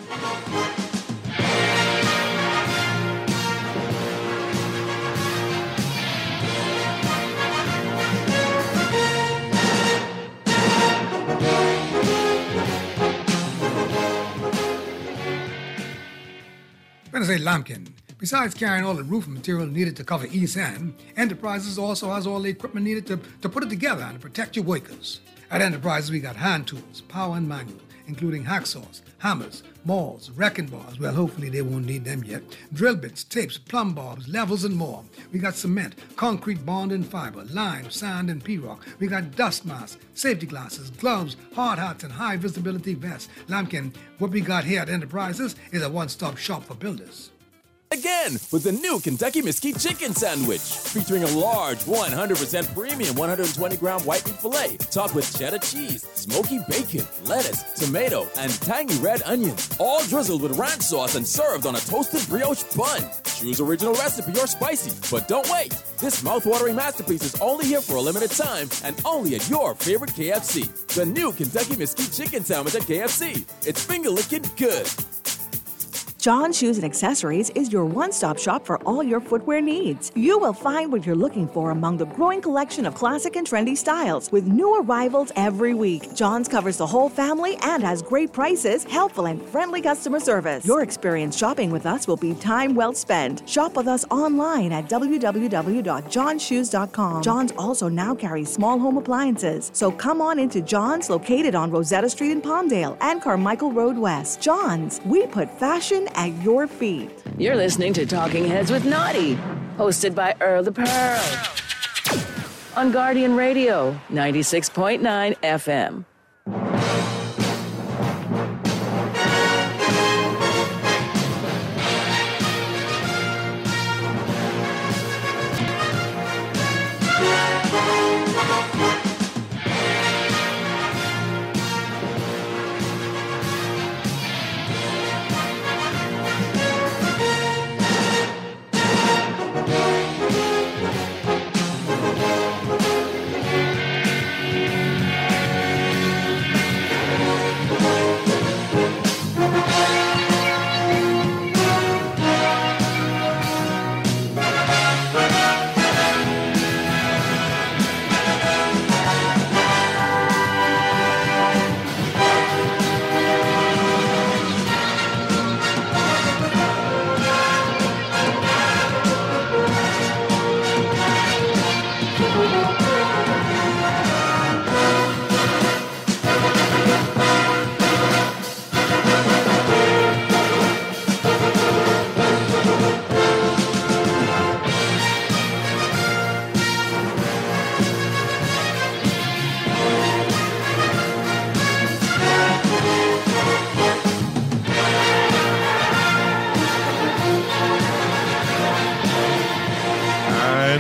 Wednesday Lampkin. Besides carrying all the roofing material needed to cover East End, Enterprises also has all the equipment needed to, to put it together and to protect your workers. At Enterprises, we got hand tools, power and manual, including hacksaws, hammers, mauls, wrecking bars, well, hopefully they won't need them yet, drill bits, tapes, plumb bobs, levels, and more. We got cement, concrete bond and fiber, lime, sand, and P-rock. We got dust masks, safety glasses, gloves, hard hats, and high visibility vests. Lampkin, what we got here at Enterprises is a one-stop shop for builders. Again, with the new Kentucky Mesquite Chicken Sandwich, featuring a large one hundred percent premium one hundred twenty gram white meat filet, topped with cheddar cheese, smoky bacon, lettuce, tomato, and tangy red onions, all drizzled with ranch sauce and served on a toasted brioche bun. Choose original recipe or spicy, but don't wait. This mouth-watering masterpiece is only here for a limited time and only at your favorite K F C. The new Kentucky Mesquite Chicken Sandwich at K F C. It's finger-licking good. John Shoes and Accessories is your one-stop shop for all your footwear needs. You will find what you're looking for among the growing collection of classic and trendy styles with new arrivals every week. John's covers the whole family and has great prices, helpful and friendly customer service. Your experience shopping with us will be time well spent. Shop with us online at w w w dot john shoes dot com. John's also now carries small home appliances, so come on into John's located on Rosetta Street in Palmdale and Carmichael Road West. John's, we put fashion at your feet. You're listening to Talking Heads with Naughty, hosted by Earl the Pearl. On Guardian Radio, ninety-six point nine F M.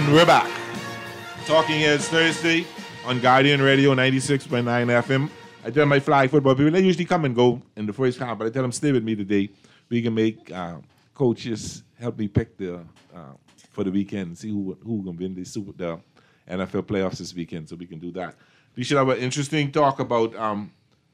And we're back. Talking Heads Thursday on Guardian Radio ninety-six point nine F M. I tell my flag football people, they usually come and go in the first half, but I tell them stay with me today. We can make uh, coaches help me pick the uh, for the weekend, see who who going to win the super the N F L playoffs this weekend, so we can do that. We should have an interesting talk about um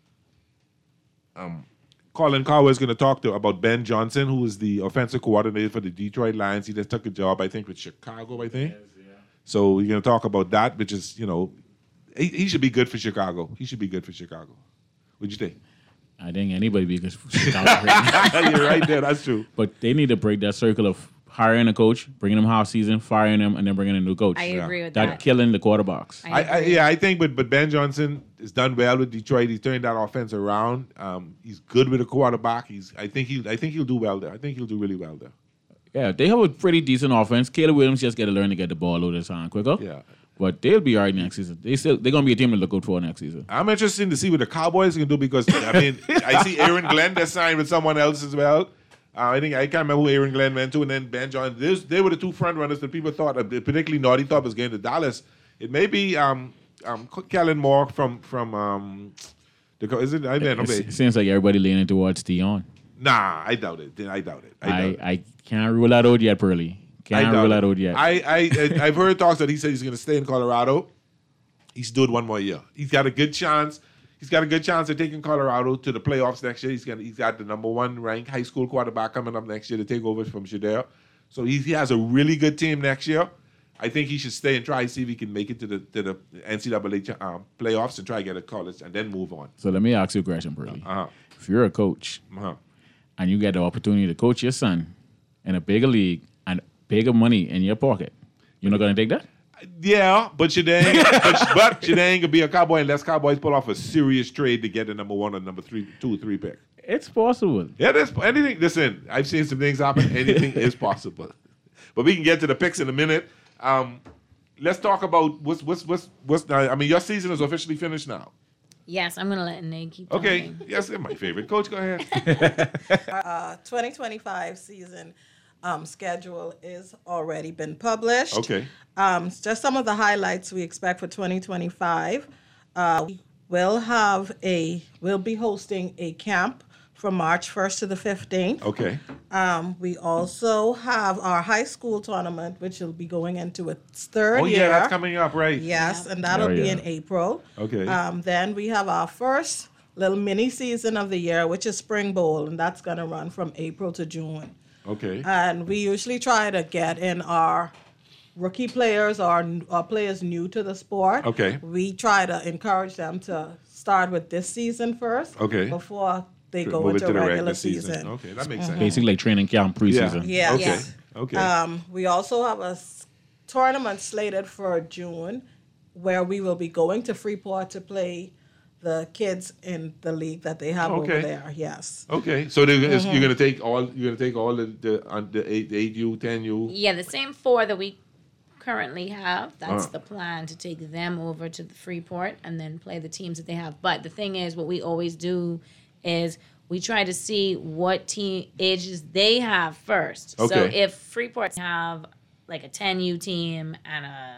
um. Colin Cowher is going to talk to about Ben Johnson, who is the offensive coordinator for the Detroit Lions. He just took a job, I think, with Chicago, I think. Yes, yeah. So we're going to talk about that, which is, you know, he, he should be good for Chicago. He should be good for Chicago. What'd you think? I think anybody be good for Chicago. Right You're right there. That's true. But they need to break that circle of hiring a coach, bringing them half season, firing them, and then bringing a new coach. I agree with that. that. Killing the quarterbacks. I, I, yeah, I think, but but Ben Johnson has done well with Detroit. He's turned that offense around. Um, he's good with a quarterback. He's. I think he. I think he'll do well there. I think he'll do really well there. Yeah, they have a pretty decent offense. Caleb Williams just got to learn to get the ball out of his hand quicker. Yeah. But they'll be all right next season. They still they're gonna be a team to look out for next season. I'm interested to see what the Cowboys can do because I mean I see Aaron Glenn that signed with someone else as well. Uh, I think I can't remember who Aaron Glenn went to, and then Ben Johnson. This, they were the two front runners that people thought, uh, particularly Naughty thought was going to Dallas. It may be um, um, Kellen Moore from from um, the is it? I don't know. It seems like everybody leaning towards Dion. Nah, I doubt it. I doubt it. I, I, doubt it. I can't rule that out yet, Pearly. Can't rule that out yet. I, I, I've heard talks that he said he's going to stay in Colorado. He's doing one more year. He's got a good chance. He's got a good chance of taking Colorado to the playoffs next year. He's got he's got the number one ranked high school quarterback coming up next year to take over from Shedeur. So he, he has a really good team next year. I think he should stay and try to see if he can make it to the to the N C double A um, playoffs and try to get a college and then move on. So let me ask you a question, Pearly. Uh-huh. If you're a coach uh-huh. and you get the opportunity to coach your son in a bigger league and bigger money in your pocket, you're not going to take that? Yeah, but you ain't, but, but you ain't gonna be a Cowboy unless Cowboys pull off a serious trade to get the number one or number three, two or three pick. It's possible. Yeah, there's anything. Listen, I've seen some things happen. Anything is possible. But we can get to the picks in a minute. Um, let's talk about what's what's what's what's. I mean, your season is officially finished now. Yes, I'm gonna let Nate keep. Okay. Talking. Yes, my favorite coach. Go ahead. uh, twenty twenty-five season. Um, schedule is already been published. Okay. Um, just some of the highlights we expect for twenty twenty-five. Uh, we will have a, we'll be hosting a camp from March first to the fifteenth. Okay. Um, we also have our high school tournament, which will be going into its third oh, year. yeah, that's coming up, right? Yes, Yeah. and that'll Oh, be yeah. in April. Okay. Um, then we have our first little mini season of the year, which is Spring Bowl, and that's going to run from April to June. Okay. And we usually try to get in our rookie players or, or players new to the sport. Okay. We try to encourage them to start with this season first. Okay. Before they Tr- go move it into to the regular, regular season. season. Okay, that makes sense. Basically like training camp preseason. Yeah. Okay. Yes. Okay. Um, we also have a s- tournament slated for June where we will be going to Freeport to play the kids in the league that they have Okay. over there. Yes. Okay. So they're, gonna- Mhm. you're gonna take all you're gonna take all the the, uh, the eight eight U ten U. Yeah, the same four that we currently have. That's Uh. the plan, to take them over to the Freeport and then play the teams that they have. But the thing is, what we always do is we try to see what team ages they have first. So Okay. if Freeport have like a ten U team and a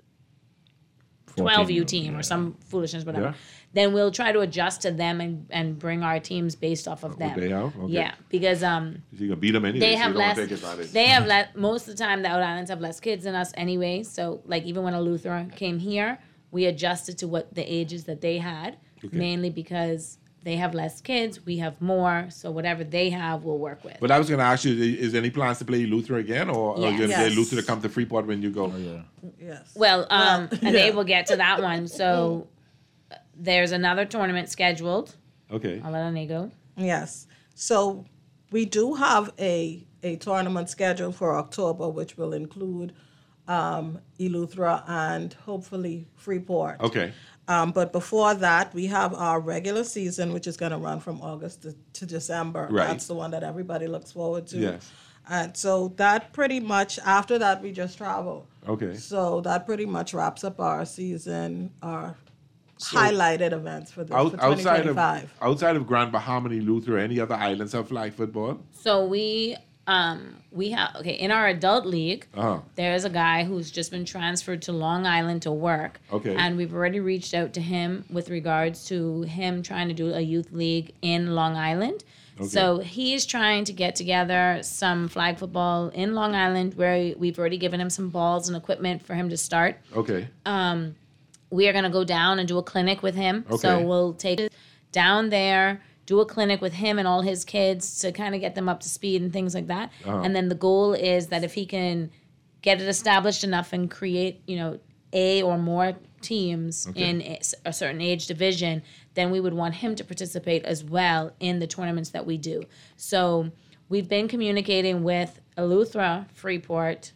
twelve U team or some foolishness, whatever, Yeah. then we'll try to adjust to them and, and bring our teams based off of What them. they have? Okay. Yeah, because um, You're gonna beat them anyway. they so have you don't wanna less. take advantage. They have less. Most of the time, the Out Islands have less kids than us anyway. So, like, even when Eleuthera came here, we adjusted to what the ages that they had, Okay. mainly because they have less kids, we have more. So whatever they have, we'll work with. But I was gonna ask you: Is there any plans to play Luther again, or are you Yes. gonna get Yes. Luther to come to Freeport when you go? yeah. Yes. Well, um, Well, and yeah. they will get to that one. So there's another tournament scheduled. Okay. I'll let Ane go. Yes. So we do have a a tournament scheduled for October, which will include um, Eleuthera and hopefully Freeport. Okay. Um, but before that, we have our regular season, which is going to run from August to, to December. Right. That's the one that everybody looks forward to. Yes. And so that pretty much, after that, we just travel. Okay. So that pretty much wraps up our season, our highlighted events for, the, Out, for outside of twenty twenty-five. outside of Grand Bahama, Luther, any other islands have flag football? So we um, we have okay in our adult league. Uh-huh. There's a guy who's just been transferred to Long Island to work. Okay. And we've already reached out to him with regards to him trying to do a youth league in Long Island. Okay. So he's trying to get together some flag football in Long Island, where we've already given him some balls and equipment for him to start. Okay. Um, we are going to go down and do a clinic with him. Okay. So we'll take it down there, do a clinic with him and all his kids to kind of get them up to speed and things like that. Uh-huh. And then the goal is that if he can get it established enough and create, you know, a or more teams Okay. in a a certain age division, then we would want him to participate as well in the tournaments that we do. So we've been communicating with Eleuthera, Freeport,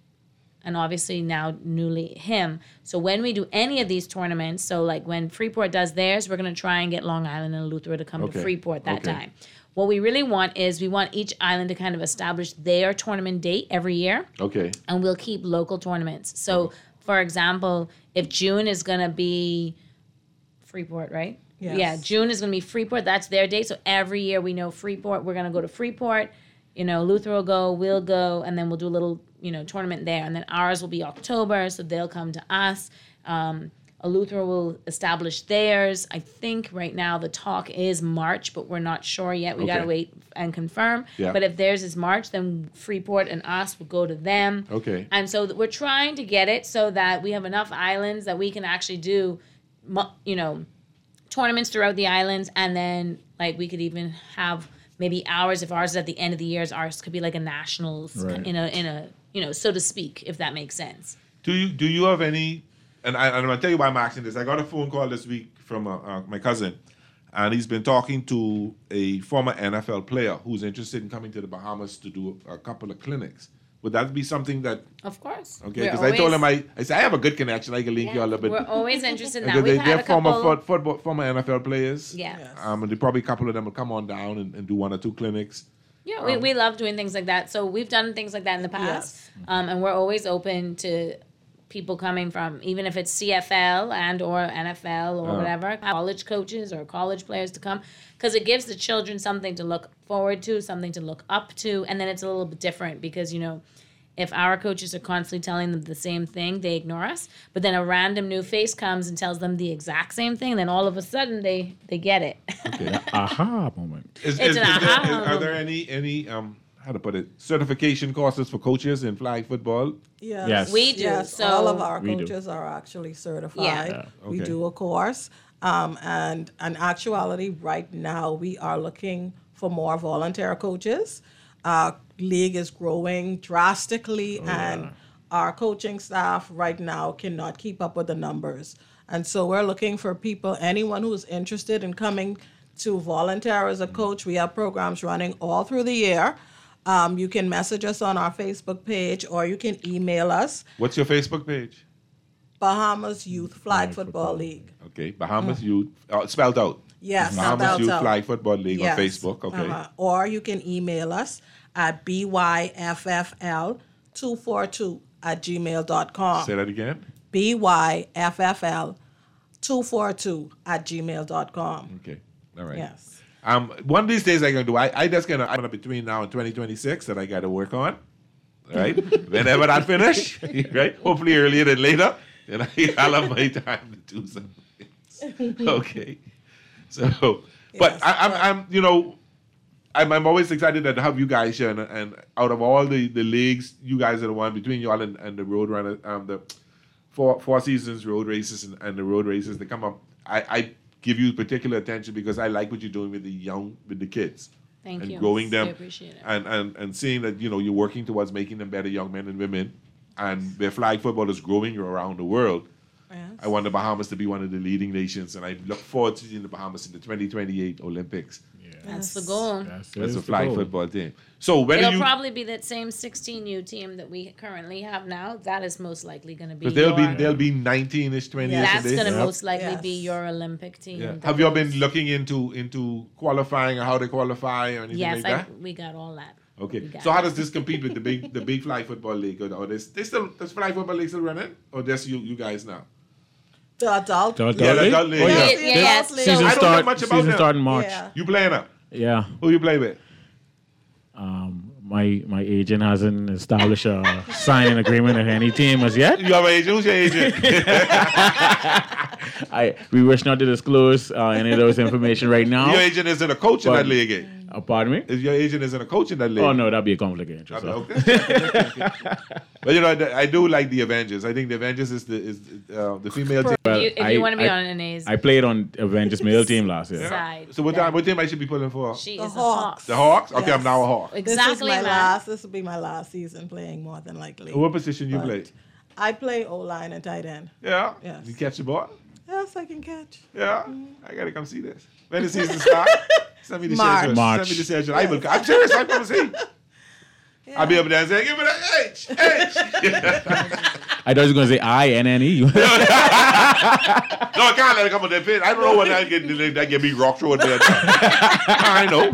and obviously now newly him. So when we do any of these tournaments, so like when Freeport does theirs, we're going to try and get Long Island and Eleuthera to come Okay. to Freeport that Okay. time. What we really want is we want each island to kind of establish their tournament date every year, Okay. and we'll keep local tournaments. So, for example, if June is going to be Freeport, right? Yes. Yeah, June is going to be Freeport. That's their date. So every year we know Freeport. We're going to go to Freeport. You know, Luther will go, we'll go, and then we'll do a little, you know, tournament there. And then ours will be October, so they'll come to us. Um, Eleuthera will establish theirs. I think right now the talk is March, but we're not sure yet. We got to Okay. wait and confirm. Yeah. But if theirs is March, then Freeport and us will go to them. Okay. And so th- we're trying to get it so that we have enough islands that we can actually do, mu- you know, tournaments throughout the islands, and then like we could even have maybe ours. If ours is at the end of the years, ours could be like a nationals Right. in a in a you know, so to speak, if that makes sense. Do you do you have any? And, I, and I'm gonna tell you why I'm asking this. I got a phone call this week from uh, uh, my cousin, and he's been talking to a former N F L player who's interested in coming to the Bahamas to do a couple of clinics. Would that be something that? Of course. Okay, We're because I told him always- I I said I have a good connection. I can link you all a bit. We're always interested in that. Because We've they, had they're a former couple. foot, football, former N F L players. Yeah. Yes. Um, and they probably a couple of them will come on down and, and do one or two clinics. Yeah, we, Um, we love doing things like that. So we've done things like that in the past, um, and we're always open to people coming from, even if it's C F L and or N F L or Uh. whatever, college coaches or college players to come, because it gives the children something to look forward to, something to look up to, and then it's a little bit different because, you know, if our coaches are constantly telling them the same thing, they ignore us. But then a random new face comes and tells them the exact same thing, then all of a sudden they they get it. Okay. Aha moment. Is, It's is- an is there- aha is- are moment. there any any um how to put it certification courses for coaches in flag football? Yes. Yes. We do. Yes, So all of our We do. coaches are actually certified. Yeah. Yeah. We Okay. do a course. Um, and in actuality, right now, we are looking for more volunteer coaches. Our league is growing drastically, and our coaching staff right now cannot keep up with the numbers. And so we're looking for people, anyone who's interested in coming to volunteer as a coach. We have programs running all through the year. Um, you can message us on our Facebook page, or you can email us, What's your Facebook page? Bahamas Youth Flag Football League. Okay, Bahamas Youth, uh, spelled out. Yes, Bahamas spelled Youth out. Flag Football League Yes. on Facebook. Okay. Uh-huh. Or you can email us at B Y F F L two four two at gmail dot com. Say that again. B Y F F L two four two at gmail dot com. Okay. All right. Yes. Um, one of these days I can do. I, I just gonna I'm gonna between now and twenty twenty-six that I got to work on. Right. Whenever I finish, right. Hopefully earlier than later, then I, I'll have my time to do some things. Okay. So, but Yes, I, I'm, but- I'm, you know, I'm, I'm always excited to have you guys here, and, and out of all the, the leagues, you guys are the one between y'all and, and the road runner, um, the four four seasons road races and, and the road races that come up. I, I give you particular attention because I like what you're doing with the young, with the kids. Thank and you. growing them, I appreciate it. and, and and seeing that you know you're working towards making them better young men and women, and their flag football is growing around the world. Yes. I want the Bahamas to be one of the leading nations, and I look forward to seeing the Bahamas in the twenty twenty-eight Olympics. That's the goal. That's, That's a the flag goal. football team. So when It'll are you? probably be that same sixteen U team that we currently have now. That is most likely going to be. Because they'll your, be they'll be nineteen-ish, twenty-ish. That's in going to this. most likely Yes. be your Olympic team. Yeah. that Have you all goes- been looking into into qualifying or how they qualify or anything Yes, like I, that? we got all that. Okay. We got So how it. does this compete with the big the big flag football league? Or, or this they still does flag football league still running? Or just you you guys now? The adult. The adult Yeah, the league? adult league, Oh, yeah. yeah. Yeah, yeah, yeah. Season Season I don't know start. much about Season them. start in March. Yeah. You playing up? Yeah. Who you play with? Um, my my agent hasn't established a signing agreement with any team as yet. You have an agent? Who's your agent? I we wish not to disclose uh, any of those information right now. Your agent isn't a coach in But- that league. eh? Uh, pardon me? Is your agent isn't a coach in that league? Oh no, that'd be a conflict of interest. so. Okay. But you know, I I do like the Avengers. I think the Avengers is the is uh, the female team. Well, If you- if I- you wanna be I- on an A's. I played on Avengers male team last year. Side. So what time? What team I should be pulling for? She The is Hawks. The Hawks. Okay, I'm Yes. now a Hawk. This is Exactly, my man. last. This will be my last season playing, more than likely. What position you But play? I play O line and tight end. Yeah. Yes. You catch the ball? Yes, I can catch. Yeah. I gotta come see this. When the season start? Send me the March. schedule. March. Send me the schedule. I will. I'm serious. I'm gonna see. I'll be up there and say, "Give me the H, H." I thought you were going to say I N N E. No, I can't let it come on their face. I don't know when I get that get me rock through there. I know.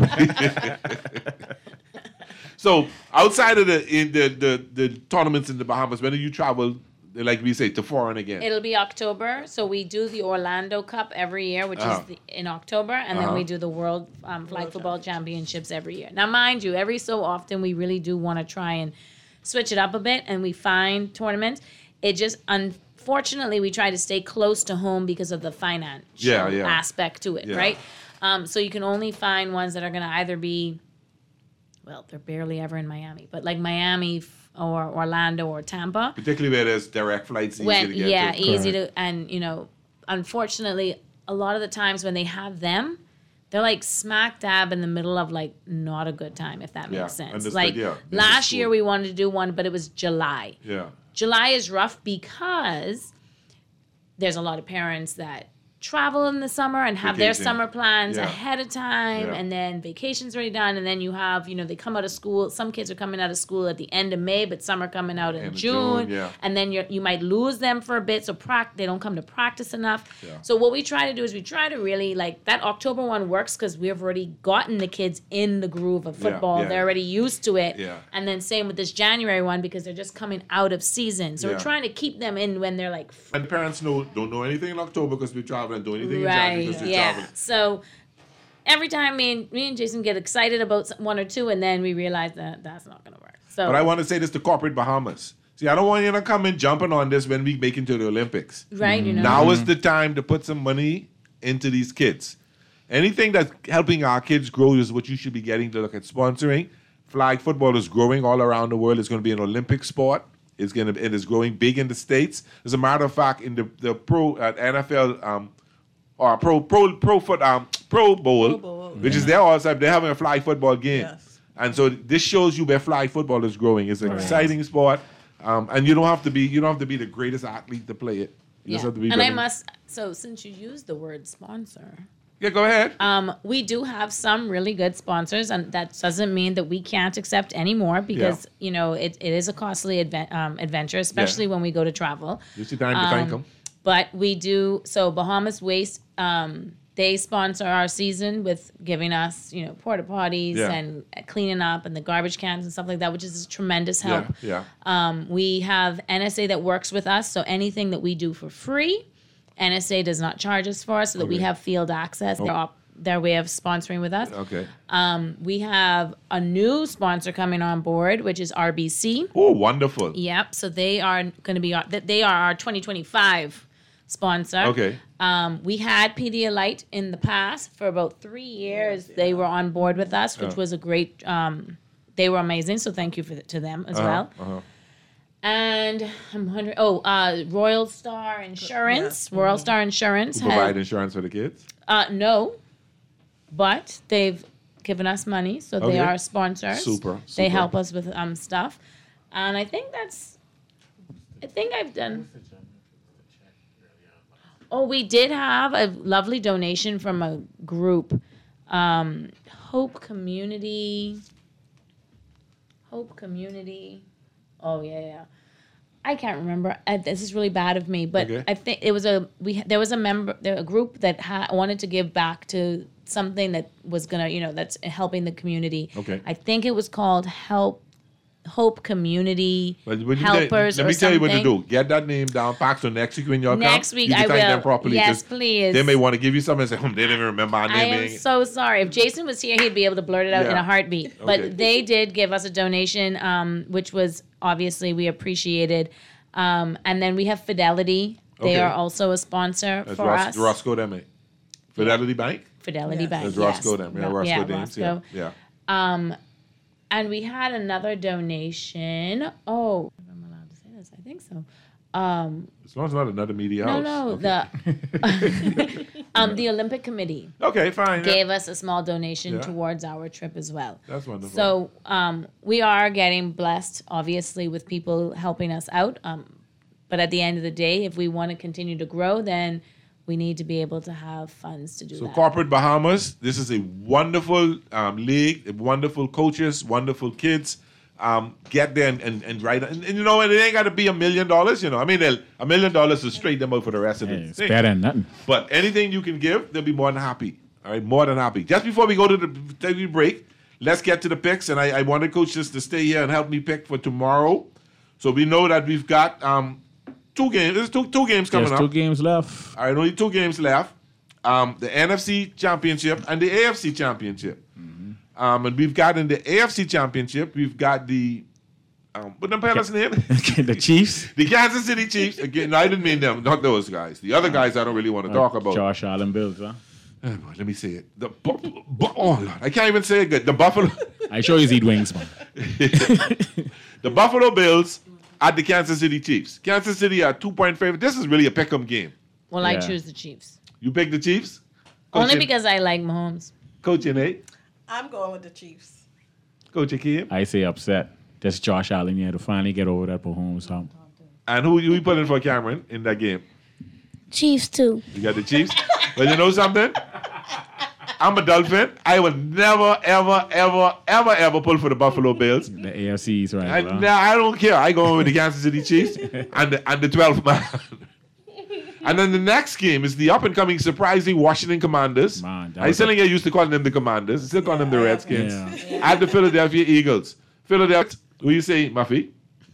So outside of the in the, the the tournaments in the Bahamas, when do you travel? Like we say, to foreign again. It'll be October, so we do the Orlando Cup every year, which Uh-huh. is the, in October, and Uh-huh. then we do the World um, Flag Football Championships every year. Now, mind you, every so often we really do want to try and switch it up a bit, and we find tournaments. It just unfortunately we try to stay close to home because of the financial Yeah, yeah. aspect to it, Yeah. right? Um, so you can only find ones that are going to either be, well, they're barely ever in Miami, but like Miami f- or Orlando or Tampa. Particularly where there's direct flights, easy When to get yeah, to. easy to, and you know, unfortunately, a lot of the times when they have them, they're like smack dab in the middle of like not a good time, if that makes Yeah, sense. understood, Like yeah. last year we wanted to do one, but it was July. Yeah. July is rough because there's a lot of parents that travel in the summer and have their Vacation. summer plans Yeah. ahead of time, Yeah. and then vacation's already done, and then you have, you know, they come out of school. Some kids are coming out of school at the end of May, but some are coming out in End of June, June, yeah. and then you you might lose them for a bit, so prac- they don't come to practice enough. Yeah. So what we try to do is we try to really, like, that October one works because we've already gotten the kids in the groove of Yeah, football. yeah. They're already used to it. Yeah. And then same with this January one because they're just coming out of season. So Yeah. we're trying to keep them in when they're like And the parents know don't know anything in October because we travel and do anything in January right, because we yeah. travel. So every time me and me and Jason get excited about some- one or two, and then we realize that that's not going to work. So, But I want to say this to corporate Bahamas. See, I don't want you to come in jumping on this when we make it to the Olympics. Right, you know. Now is the time to put some money into these kids. Anything that's helping our kids grow is what you should be getting to look at sponsoring. Flag football is growing all around the world. It's going to be an Olympic sport. It's going to it is growing big in the States. As a matter of fact, in the the pro uh, N F L um, or pro pro pro foot um Pro Bowl, which is their all time, they're having a flag football game. And so this shows you where flag football is growing. It's an Right. exciting sport, um, and you don't have to be you don't have to be the greatest athlete to play it. You yeah. just have to be. And I very- must. So since you used the word sponsor. Yeah, go ahead. Um, we do have some really good sponsors, and that doesn't mean that we can't accept any more because you know it, it is a costly adve- um, adventure, especially when we go to travel. Use your time to thank Um, them. But we do so. Bahamas Waste, um, they sponsor our season with giving us, you know, porta potties Yeah. and cleaning up and the garbage cans and stuff like that, which is a tremendous help. Yeah, Um, we have N S A that works with us, so anything that we do for free, N S A does not charge us for, so that we Okay. have field access. Oh. They're op- their way of sponsoring with us. Okay. Um, we have a new sponsor coming on board, which is R B C. Oh, wonderful. Yep. So they are going to be our, th- they are our twenty twenty-five sponsor. Okay. Um, we had Pedialyte in the past for about three years. They were on board with us, which Yeah. was a great. Um, they were amazing. So thank you for th- to them as Uh-huh, well. uh-huh. And I'm wondering. Oh, uh, Royal Star Insurance. Royal Star Insurance. Who has- provide insurance for the kids? uh, no, but they've given us money, so they Okay. are sponsors. Super, They super. help us with um stuff, and I think that's. I think I've done. Oh, we did have a lovely donation from a group, um, Hope Community. Hope Community. Oh yeah, yeah. I can't remember. I, this is really bad of me, but Okay. I think it was a we. There was a member, there a group that ha- wanted to give back to something that was gonna, you know, that's helping the community. Okay. I think it was called Help Hope Community But when you Helpers say, let or me tell you what to something. do. Get that name down, Pac. So next week when y'all come, Next week you can I thank will. them properly. Yes, 'cause please. They may want to give you something and say, hmm, they didn't even remember our I name. am so sorry. If Jason was here, he'd be able to blurt it out in Yeah. a heartbeat. Okay. But they did give us a donation, um, which was obviously we appreciated. Um, and then we have Fidelity. They Okay. are also a sponsor That's for Ros- us. Roscoe them, eh? Fidelity Bank? Fidelity Bank. That's yes. Roscoe them. Yeah, Ro- Roscoe yeah, Dames. Roscoe. Yeah. yeah. Um, and we had another donation. Oh, if I'm allowed to say this, I think so. Um, As long as it's not another media no, house. no, Okay. the um, the Olympic Committee. Okay, fine. yeah. Gave us a small donation Yeah. towards our trip as well. That's wonderful. So um, we are getting blessed, obviously, with people helping us out. Um, but at the end of the day, if we want to continue to grow, then we need to be able to have funds to do So that. Corporate Bahamas, this is a wonderful um, league, wonderful coaches, wonderful kids. Um, get there and, and, and write. And, and you know, it ain't got to be a million dollars. You know, I mean, they'll- a million dollars to straight them out for the rest of the It's thing. better than nothing. But anything you can give, they'll be more than happy. All right, more than happy. Just before we go to the take the break, let's get to the picks. And I, I wanted coaches to stay here and help me pick for tomorrow. So we know that we've got um, two games. There's two two games coming There's up. two games left. All right, only two games left. Um, the N F C Championship and the A F C Championship. Um, and we've got in the A F C Championship, we've got the um, what them fellas name? The Chiefs. The Kansas City Chiefs. Again, no, I didn't mean them, not those guys. The other guys I don't really want to talk about. Josh Allen Bills, huh? Oh, boy, let me say it. The bu- bu- oh Lord, I can't even say it good. The Buffalo. I sure you eat wings, man. The Buffalo Bills at the Kansas City Chiefs. Kansas City are two point favorite. This is really a pick'em game. Well, I Yeah. choose the Chiefs. You pick the Chiefs? Only Coach because I like Mahomes. Coach Nate. I'm going with the Chiefs. Coach Akeem. I say upset. That's Josh Allen here to finally get over that Mahomes hump. And who you putting for Cameron in that game? Chiefs too. You got the Chiefs? Well, you know something? I'm a Dolphin. I will never, ever, ever, ever, ever pull for the Buffalo Bills. The A F C is right. I, nah, I don't care. I go with the Kansas City Chiefs and the, and the twelfth man. And then the next game is the up-and-coming surprising Washington Commanders. Man, that I was still a- get used to calling them the Commanders. I still call them the Redskins. Yeah. At the Philadelphia Eagles. Philadelphia, what do you say, Muffy?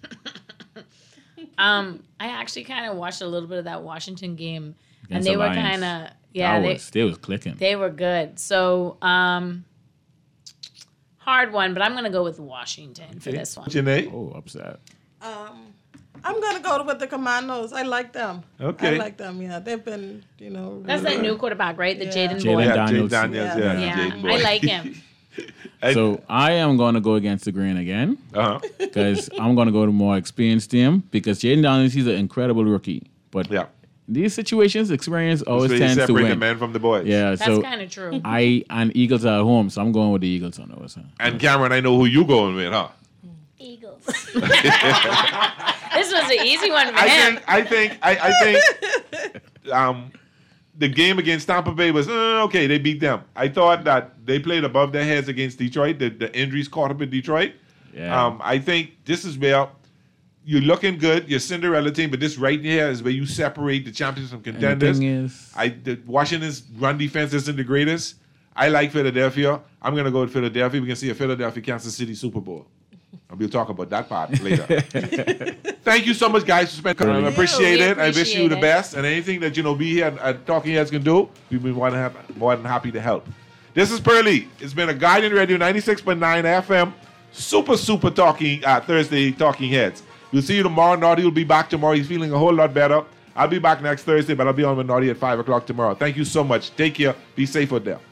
Um, I actually kind of watched a little bit of that Washington game, and Against they the were Lions. kind of yeah, That they, was, they was clicking. they were good. So um, hard one, but I'm gonna go with Washington for this one. Janae? Oh, upset. Um, I'm gonna go with the Commandos. I like them. Okay. I like them. Yeah, they've been, you know. That's really that new good. quarterback, right? The Yeah. Jaden Jalen Boy. Yeah, Daniels. Jay Daniels. Yeah, Yeah, Jaden Boy. I like him. So I am going to go against the grain again Uh-huh. because I'm going to go to more experienced team because Jaden Daniels, he's an incredible rookie. But Yeah. these situations, experience always So you tends to separate win. the man from the boys. Yeah, That's so kind of true. I and Eagles are at home, so I'm going with the Eagles on those. Huh? And Cameron, I know who you going with, huh? Eagles. This was an easy one for I him. think, I think, I, I think, um, the game against Tampa Bay was uh, okay. They beat them. I thought that they played above their heads against Detroit. The, the injuries caught up in Detroit. Yeah. Um, I think this is where you're looking good. You're Cinderella team, but this right here is where you separate the champions from And the contenders. thing is, I the Washington's run defense isn't the greatest. I like Philadelphia. I'm gonna go with Philadelphia. We can see a Philadelphia Kansas City Super Bowl. And we'll talk about that part later. Thank you so much, guys, for spending time. I appreciate we it. I wish you appreciate the it. best. And anything that you know we here at, at Talking Heads can do, we'd be more than, happy, more than happy to help. This is Pearly. It's been a Guardian Radio ninety-six point nine F M. Super, super talking uh, Thursday Talking Heads. We'll see you tomorrow. Naughty will be back tomorrow. He's feeling a whole lot better. I'll be back next Thursday, but I'll be on with Naughty at five o'clock tomorrow. Thank you so much. Take care. Be safe out there.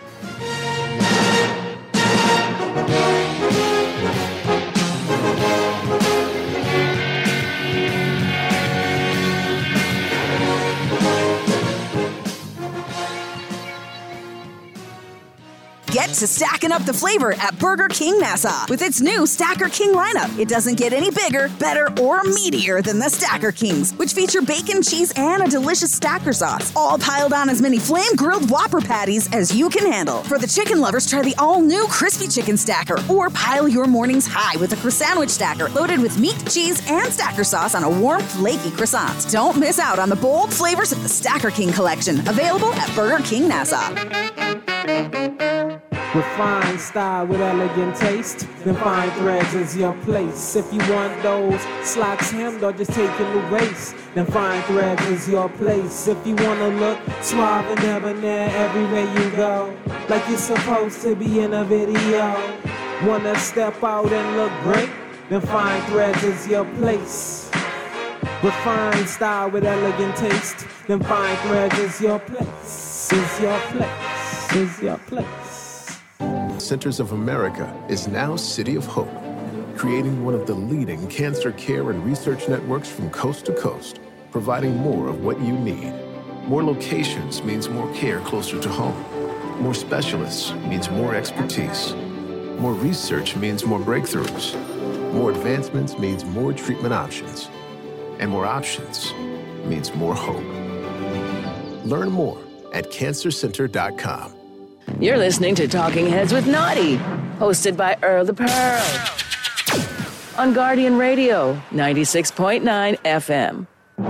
Get to stacking up the flavor at Burger King Nassau with its new Stacker King lineup. It doesn't get any bigger, better, or meatier than the Stacker Kings, which feature bacon, cheese, and a delicious stacker sauce, all piled on as many flame-grilled Whopper patties as you can handle. For the chicken lovers, try the all-new Crispy Chicken Stacker, or pile your mornings high with a croissant stacker loaded with meat, cheese, and stacker sauce on a warm, flaky croissant. Don't miss out on the bold flavors of the Stacker King collection, available at Burger King Nassau. Refined style with elegant taste, then Fine Threads is your place. If you want those slacks hemmed or just taking the race, then Fine Threads is your place. If you wanna look suave and debonair everywhere you go, like you're supposed to be in a video, wanna step out and look great, then Fine Threads is your place. Refined style with elegant taste, then Fine Threads is your place, is your place, is your place. Centers of America is now City of Hope, creating one of the leading cancer care and research networks from coast to coast, providing more of what you need. More locations means more care closer to home. More specialists means more expertise. More research means more breakthroughs. More advancements means more treatment options. And more options means more hope. Learn more at cancer center dot com. You're listening to Talking Heads with Naughty, hosted by Earl the Pearl. On Guardian Radio, ninety-six point nine F M.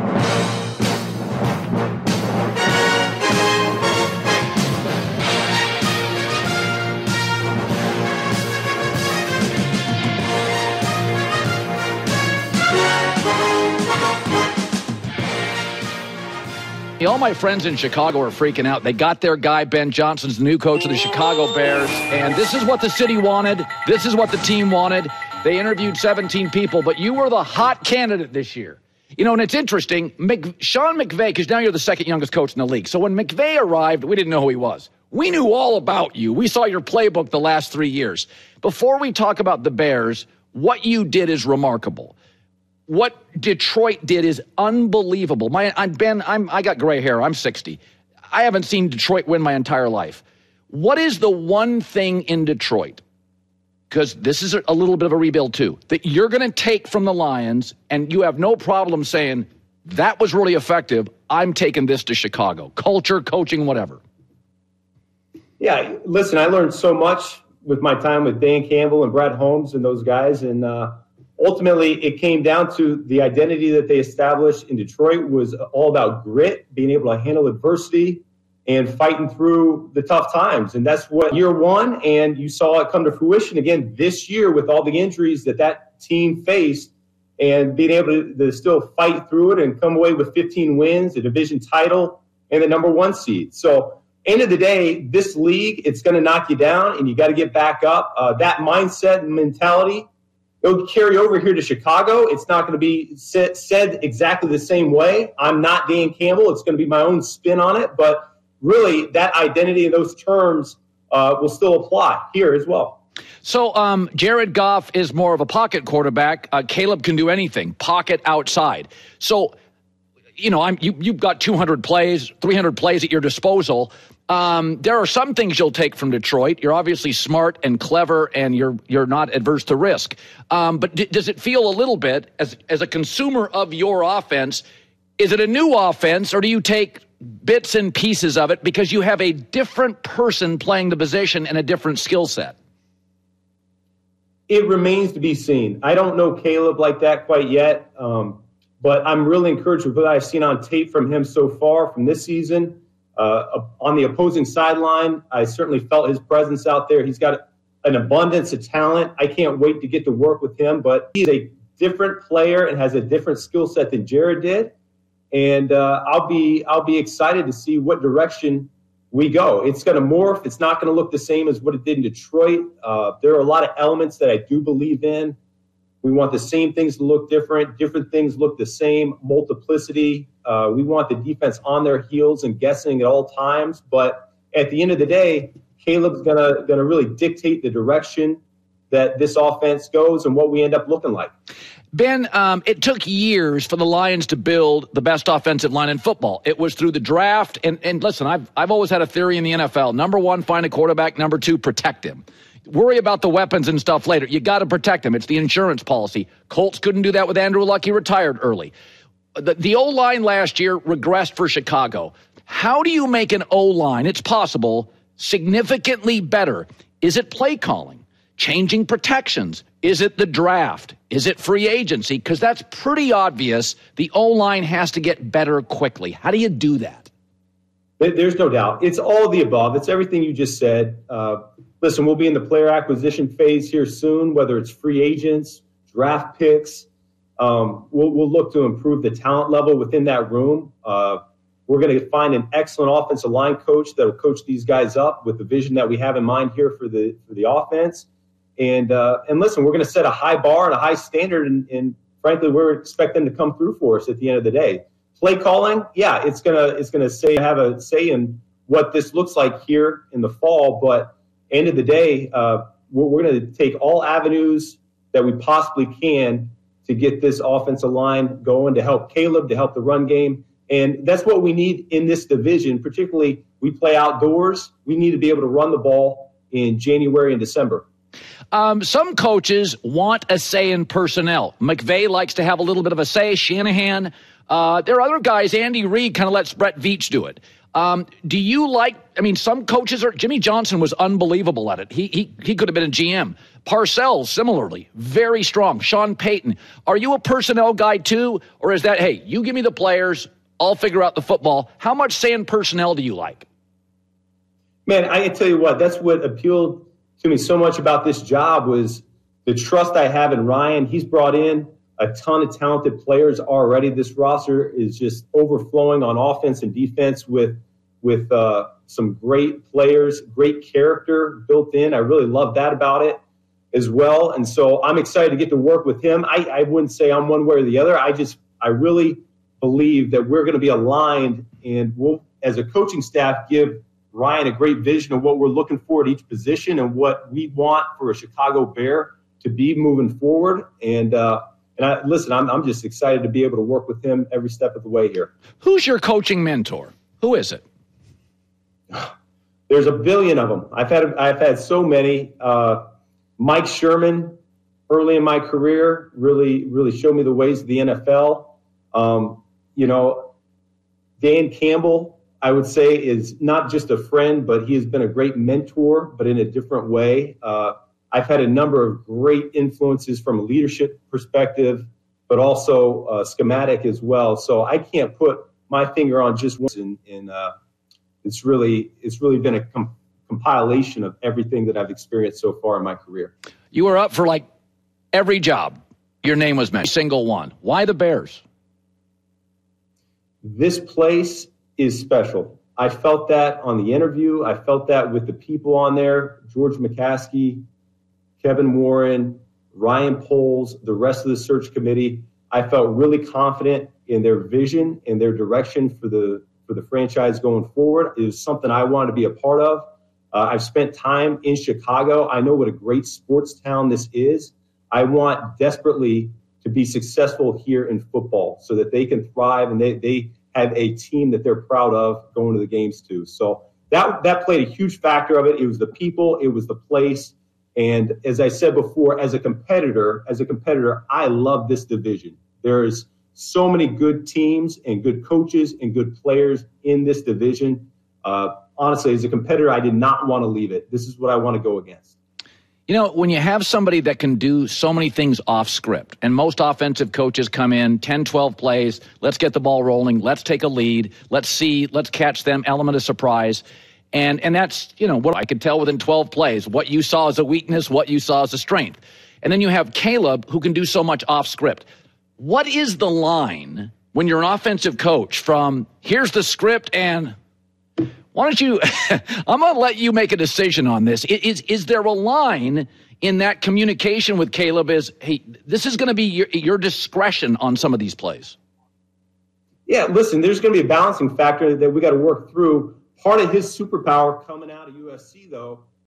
All my friends in Chicago are freaking out. They got their guy, Ben Johnson's the new coach of the Chicago Bears, and this is what the city wanted. This is what the team wanted. They interviewed seventeen people, but you were the hot candidate this year. You know, and it's interesting, Mc, Sean McVay, because now you're the second youngest coach in the league. So when McVay arrived, we didn't know who he was. We knew all about you. We saw your playbook the last three years. Before we talk about the Bears, what you did is remarkable. What Detroit did is unbelievable. My, I'm Ben, I'm, I got gray hair. I'm sixty. I haven't seen Detroit win my entire life. What is the one thing in Detroit, because this is a little bit of a rebuild too, that you're going to take from the Lions and you have no problem saying, that was really effective, I'm taking this to Chicago? Culture, coaching, whatever. Yeah, listen, I learned so much with my time with Dan Campbell and Brad Holmes and those guys, and uh, ultimately, it came down to the identity that they established in Detroit was all about grit, being able to handle adversity, and fighting through the tough times. And that's what year one, and you saw it come to fruition again this year with all the injuries that that team faced, and being able to, to still fight through it and come away with fifteen wins, a division title, and the number one seed. So, end of the day, this league, it's going to knock you down, and you got to get back up. Uh, that mindset and mentality, it'll carry over here to Chicago. It's not going to be said, said exactly the same way. I'm not Dan Campbell. It's going to be my own spin on it. But really, that identity and those terms uh, will still apply here as well. So um, Jared Goff is more of a pocket quarterback. Uh, Caleb can do anything, pocket outside. So, you know, I'm you, you've got two hundred plays, three hundred plays at your disposal. Um, there are some things you'll take from Detroit. You're obviously smart and clever, and you're you're not adverse to risk. Um, but d- does it feel a little bit, as as a consumer of your offense, is it a new offense, or do you take bits and pieces of it because you have a different person playing the position and a different skill set? It remains to be seen. I don't know Caleb like that quite yet, um, but I'm really encouraged with what I've seen on tape from him so far from this season. Uh, on the opposing sideline, I certainly felt his presence out there. He's got an abundance of talent. I can't wait to get to work with him, but he's a different player and has a different skill set than Jared did. And uh, I'll be I'll be excited to see what direction we go. It's going to morph. It's not going to look the same as what it did in Detroit. Uh, there are a lot of elements that I do believe in. We want the same things to look different. Different things look the same. Multiplicity. Uh, we want the defense on their heels and guessing at all times. But at the end of the day, Caleb's gonna gonna really dictate the direction that this offense goes and what we end up looking like. Ben, um, it took years for the Lions to build the best offensive line in football. It was through the draft. And, and listen, I've I've always had a theory in the N F L. Number one, find a quarterback. Number two, protect him. Worry about the weapons and stuff later. You got to protect him. It's the insurance policy. Colts couldn't do that with Andrew Luck. He retired early. The, the O-line last year regressed for Chicago. How do you make an O-line, it's possible, significantly better? Is it play calling? Changing protections? Is it the draft? Is it free agency? Because that's pretty obvious. The O-line has to get better quickly. How do you do that? There's no doubt. It's all of the above. It's everything you just said. Uh, listen, we'll be in the player acquisition phase here soon, whether it's free agents, draft picks. Um, we'll, we'll look to improve the talent level within that room. Uh, we're going to find an excellent offensive line coach that will coach these guys up with the vision that we have in mind here for the for the offense. And uh, and listen, we're going to set a high bar and a high standard, and, and frankly, we're expecting to come through for us at the end of the day. Play calling, yeah, it's gonna it's gonna say have a say in what this looks like here in the fall. But end of the day, uh, we're, we're going to take all avenues that we possibly can to get this offensive line going, to help Caleb, to help the run game. And that's what we need in this division, particularly we play outdoors. We need to be able to run the ball in January and December. Um, some coaches want a say in personnel. McVay likes to have a little bit of a say. Shanahan. Uh, there are other guys. Andy Reid kind of lets Brett Veach do it. Um, do you like, I mean, some coaches are, Jimmy Johnson was unbelievable at it. He, he, he could have been a G M. Parcells, similarly, very strong. Sean Payton. Are you a personnel guy too? Or is that, hey, you give me the players, I'll figure out the football. How much say in personnel do you like? Man, I can tell you what, that's what appealed to me so much about this job was the trust I have in Ryan. He's brought in a ton of talented players already. This roster is just overflowing on offense and defense with with uh, some great players, great character built in. I really love that about it as well. And so I'm excited to get to work with him. I, I wouldn't say I'm one way or the other. I just, I really believe that we're going to be aligned, and we'll, as a coaching staff, give Ryan a great vision of what we're looking for at each position and what we want for a Chicago Bear to be moving forward. And, uh, And I, listen, I'm I'm just excited to be able to work with him every step of the way here. Who's your coaching mentor? Who is it? There's a billion of them. I've had I've had so many. Uh, Mike Sherman, early in my career, really really showed me the ways of the N F L. Um, you know, Dan Campbell, I would say, is not just a friend, but he has been a great mentor, but in a different way. Uh, I've had a number of great influences from a leadership perspective, but also uh, schematic as well. So I can't put my finger on just one. And, and uh, it's really it's really been a com- compilation of everything that I've experienced so far in my career. You were up for like every job. Your name was mentioned, single one. Why the Bears? This place is special. I felt that on the interview. I felt that with the people on there, George McCaskey, Kevin Warren, Ryan Poles, the rest of the search committee. I felt really confident in their vision and their direction for the for the franchise going forward. It was something I wanted to be a part of. Uh, I've spent time in Chicago. I know what a great sports town this is. I want desperately to be successful here in football so that they can thrive and they, they have a team that they're proud of going to the games too. So that that played a huge factor of it. It was the people. It was the place. And as I said before, as a competitor, as a competitor, I love this division. There's so many good teams and good coaches and good players in this division. Uh, honestly, as a competitor, I did not want to leave it. This is what I want to go against. You know, when you have somebody that can do so many things off script, and most offensive coaches come in, ten, twelve plays, let's get the ball rolling, let's take a lead, let's see, let's catch them, element of surprise. And and that's, you know, what I could tell within twelve plays, what you saw as a weakness, what you saw as a strength. And then you have Caleb, who can do so much off script. What is the line when you're an offensive coach from here's the script and why don't you, I'm going to let you make a decision on this. Is, is there a line in that communication with Caleb is, hey, this is going to be your, your discretion on some of these plays? Yeah, listen, there's going to be a balancing factor that we got to work through. Part of his superpower coming out of U S C, though,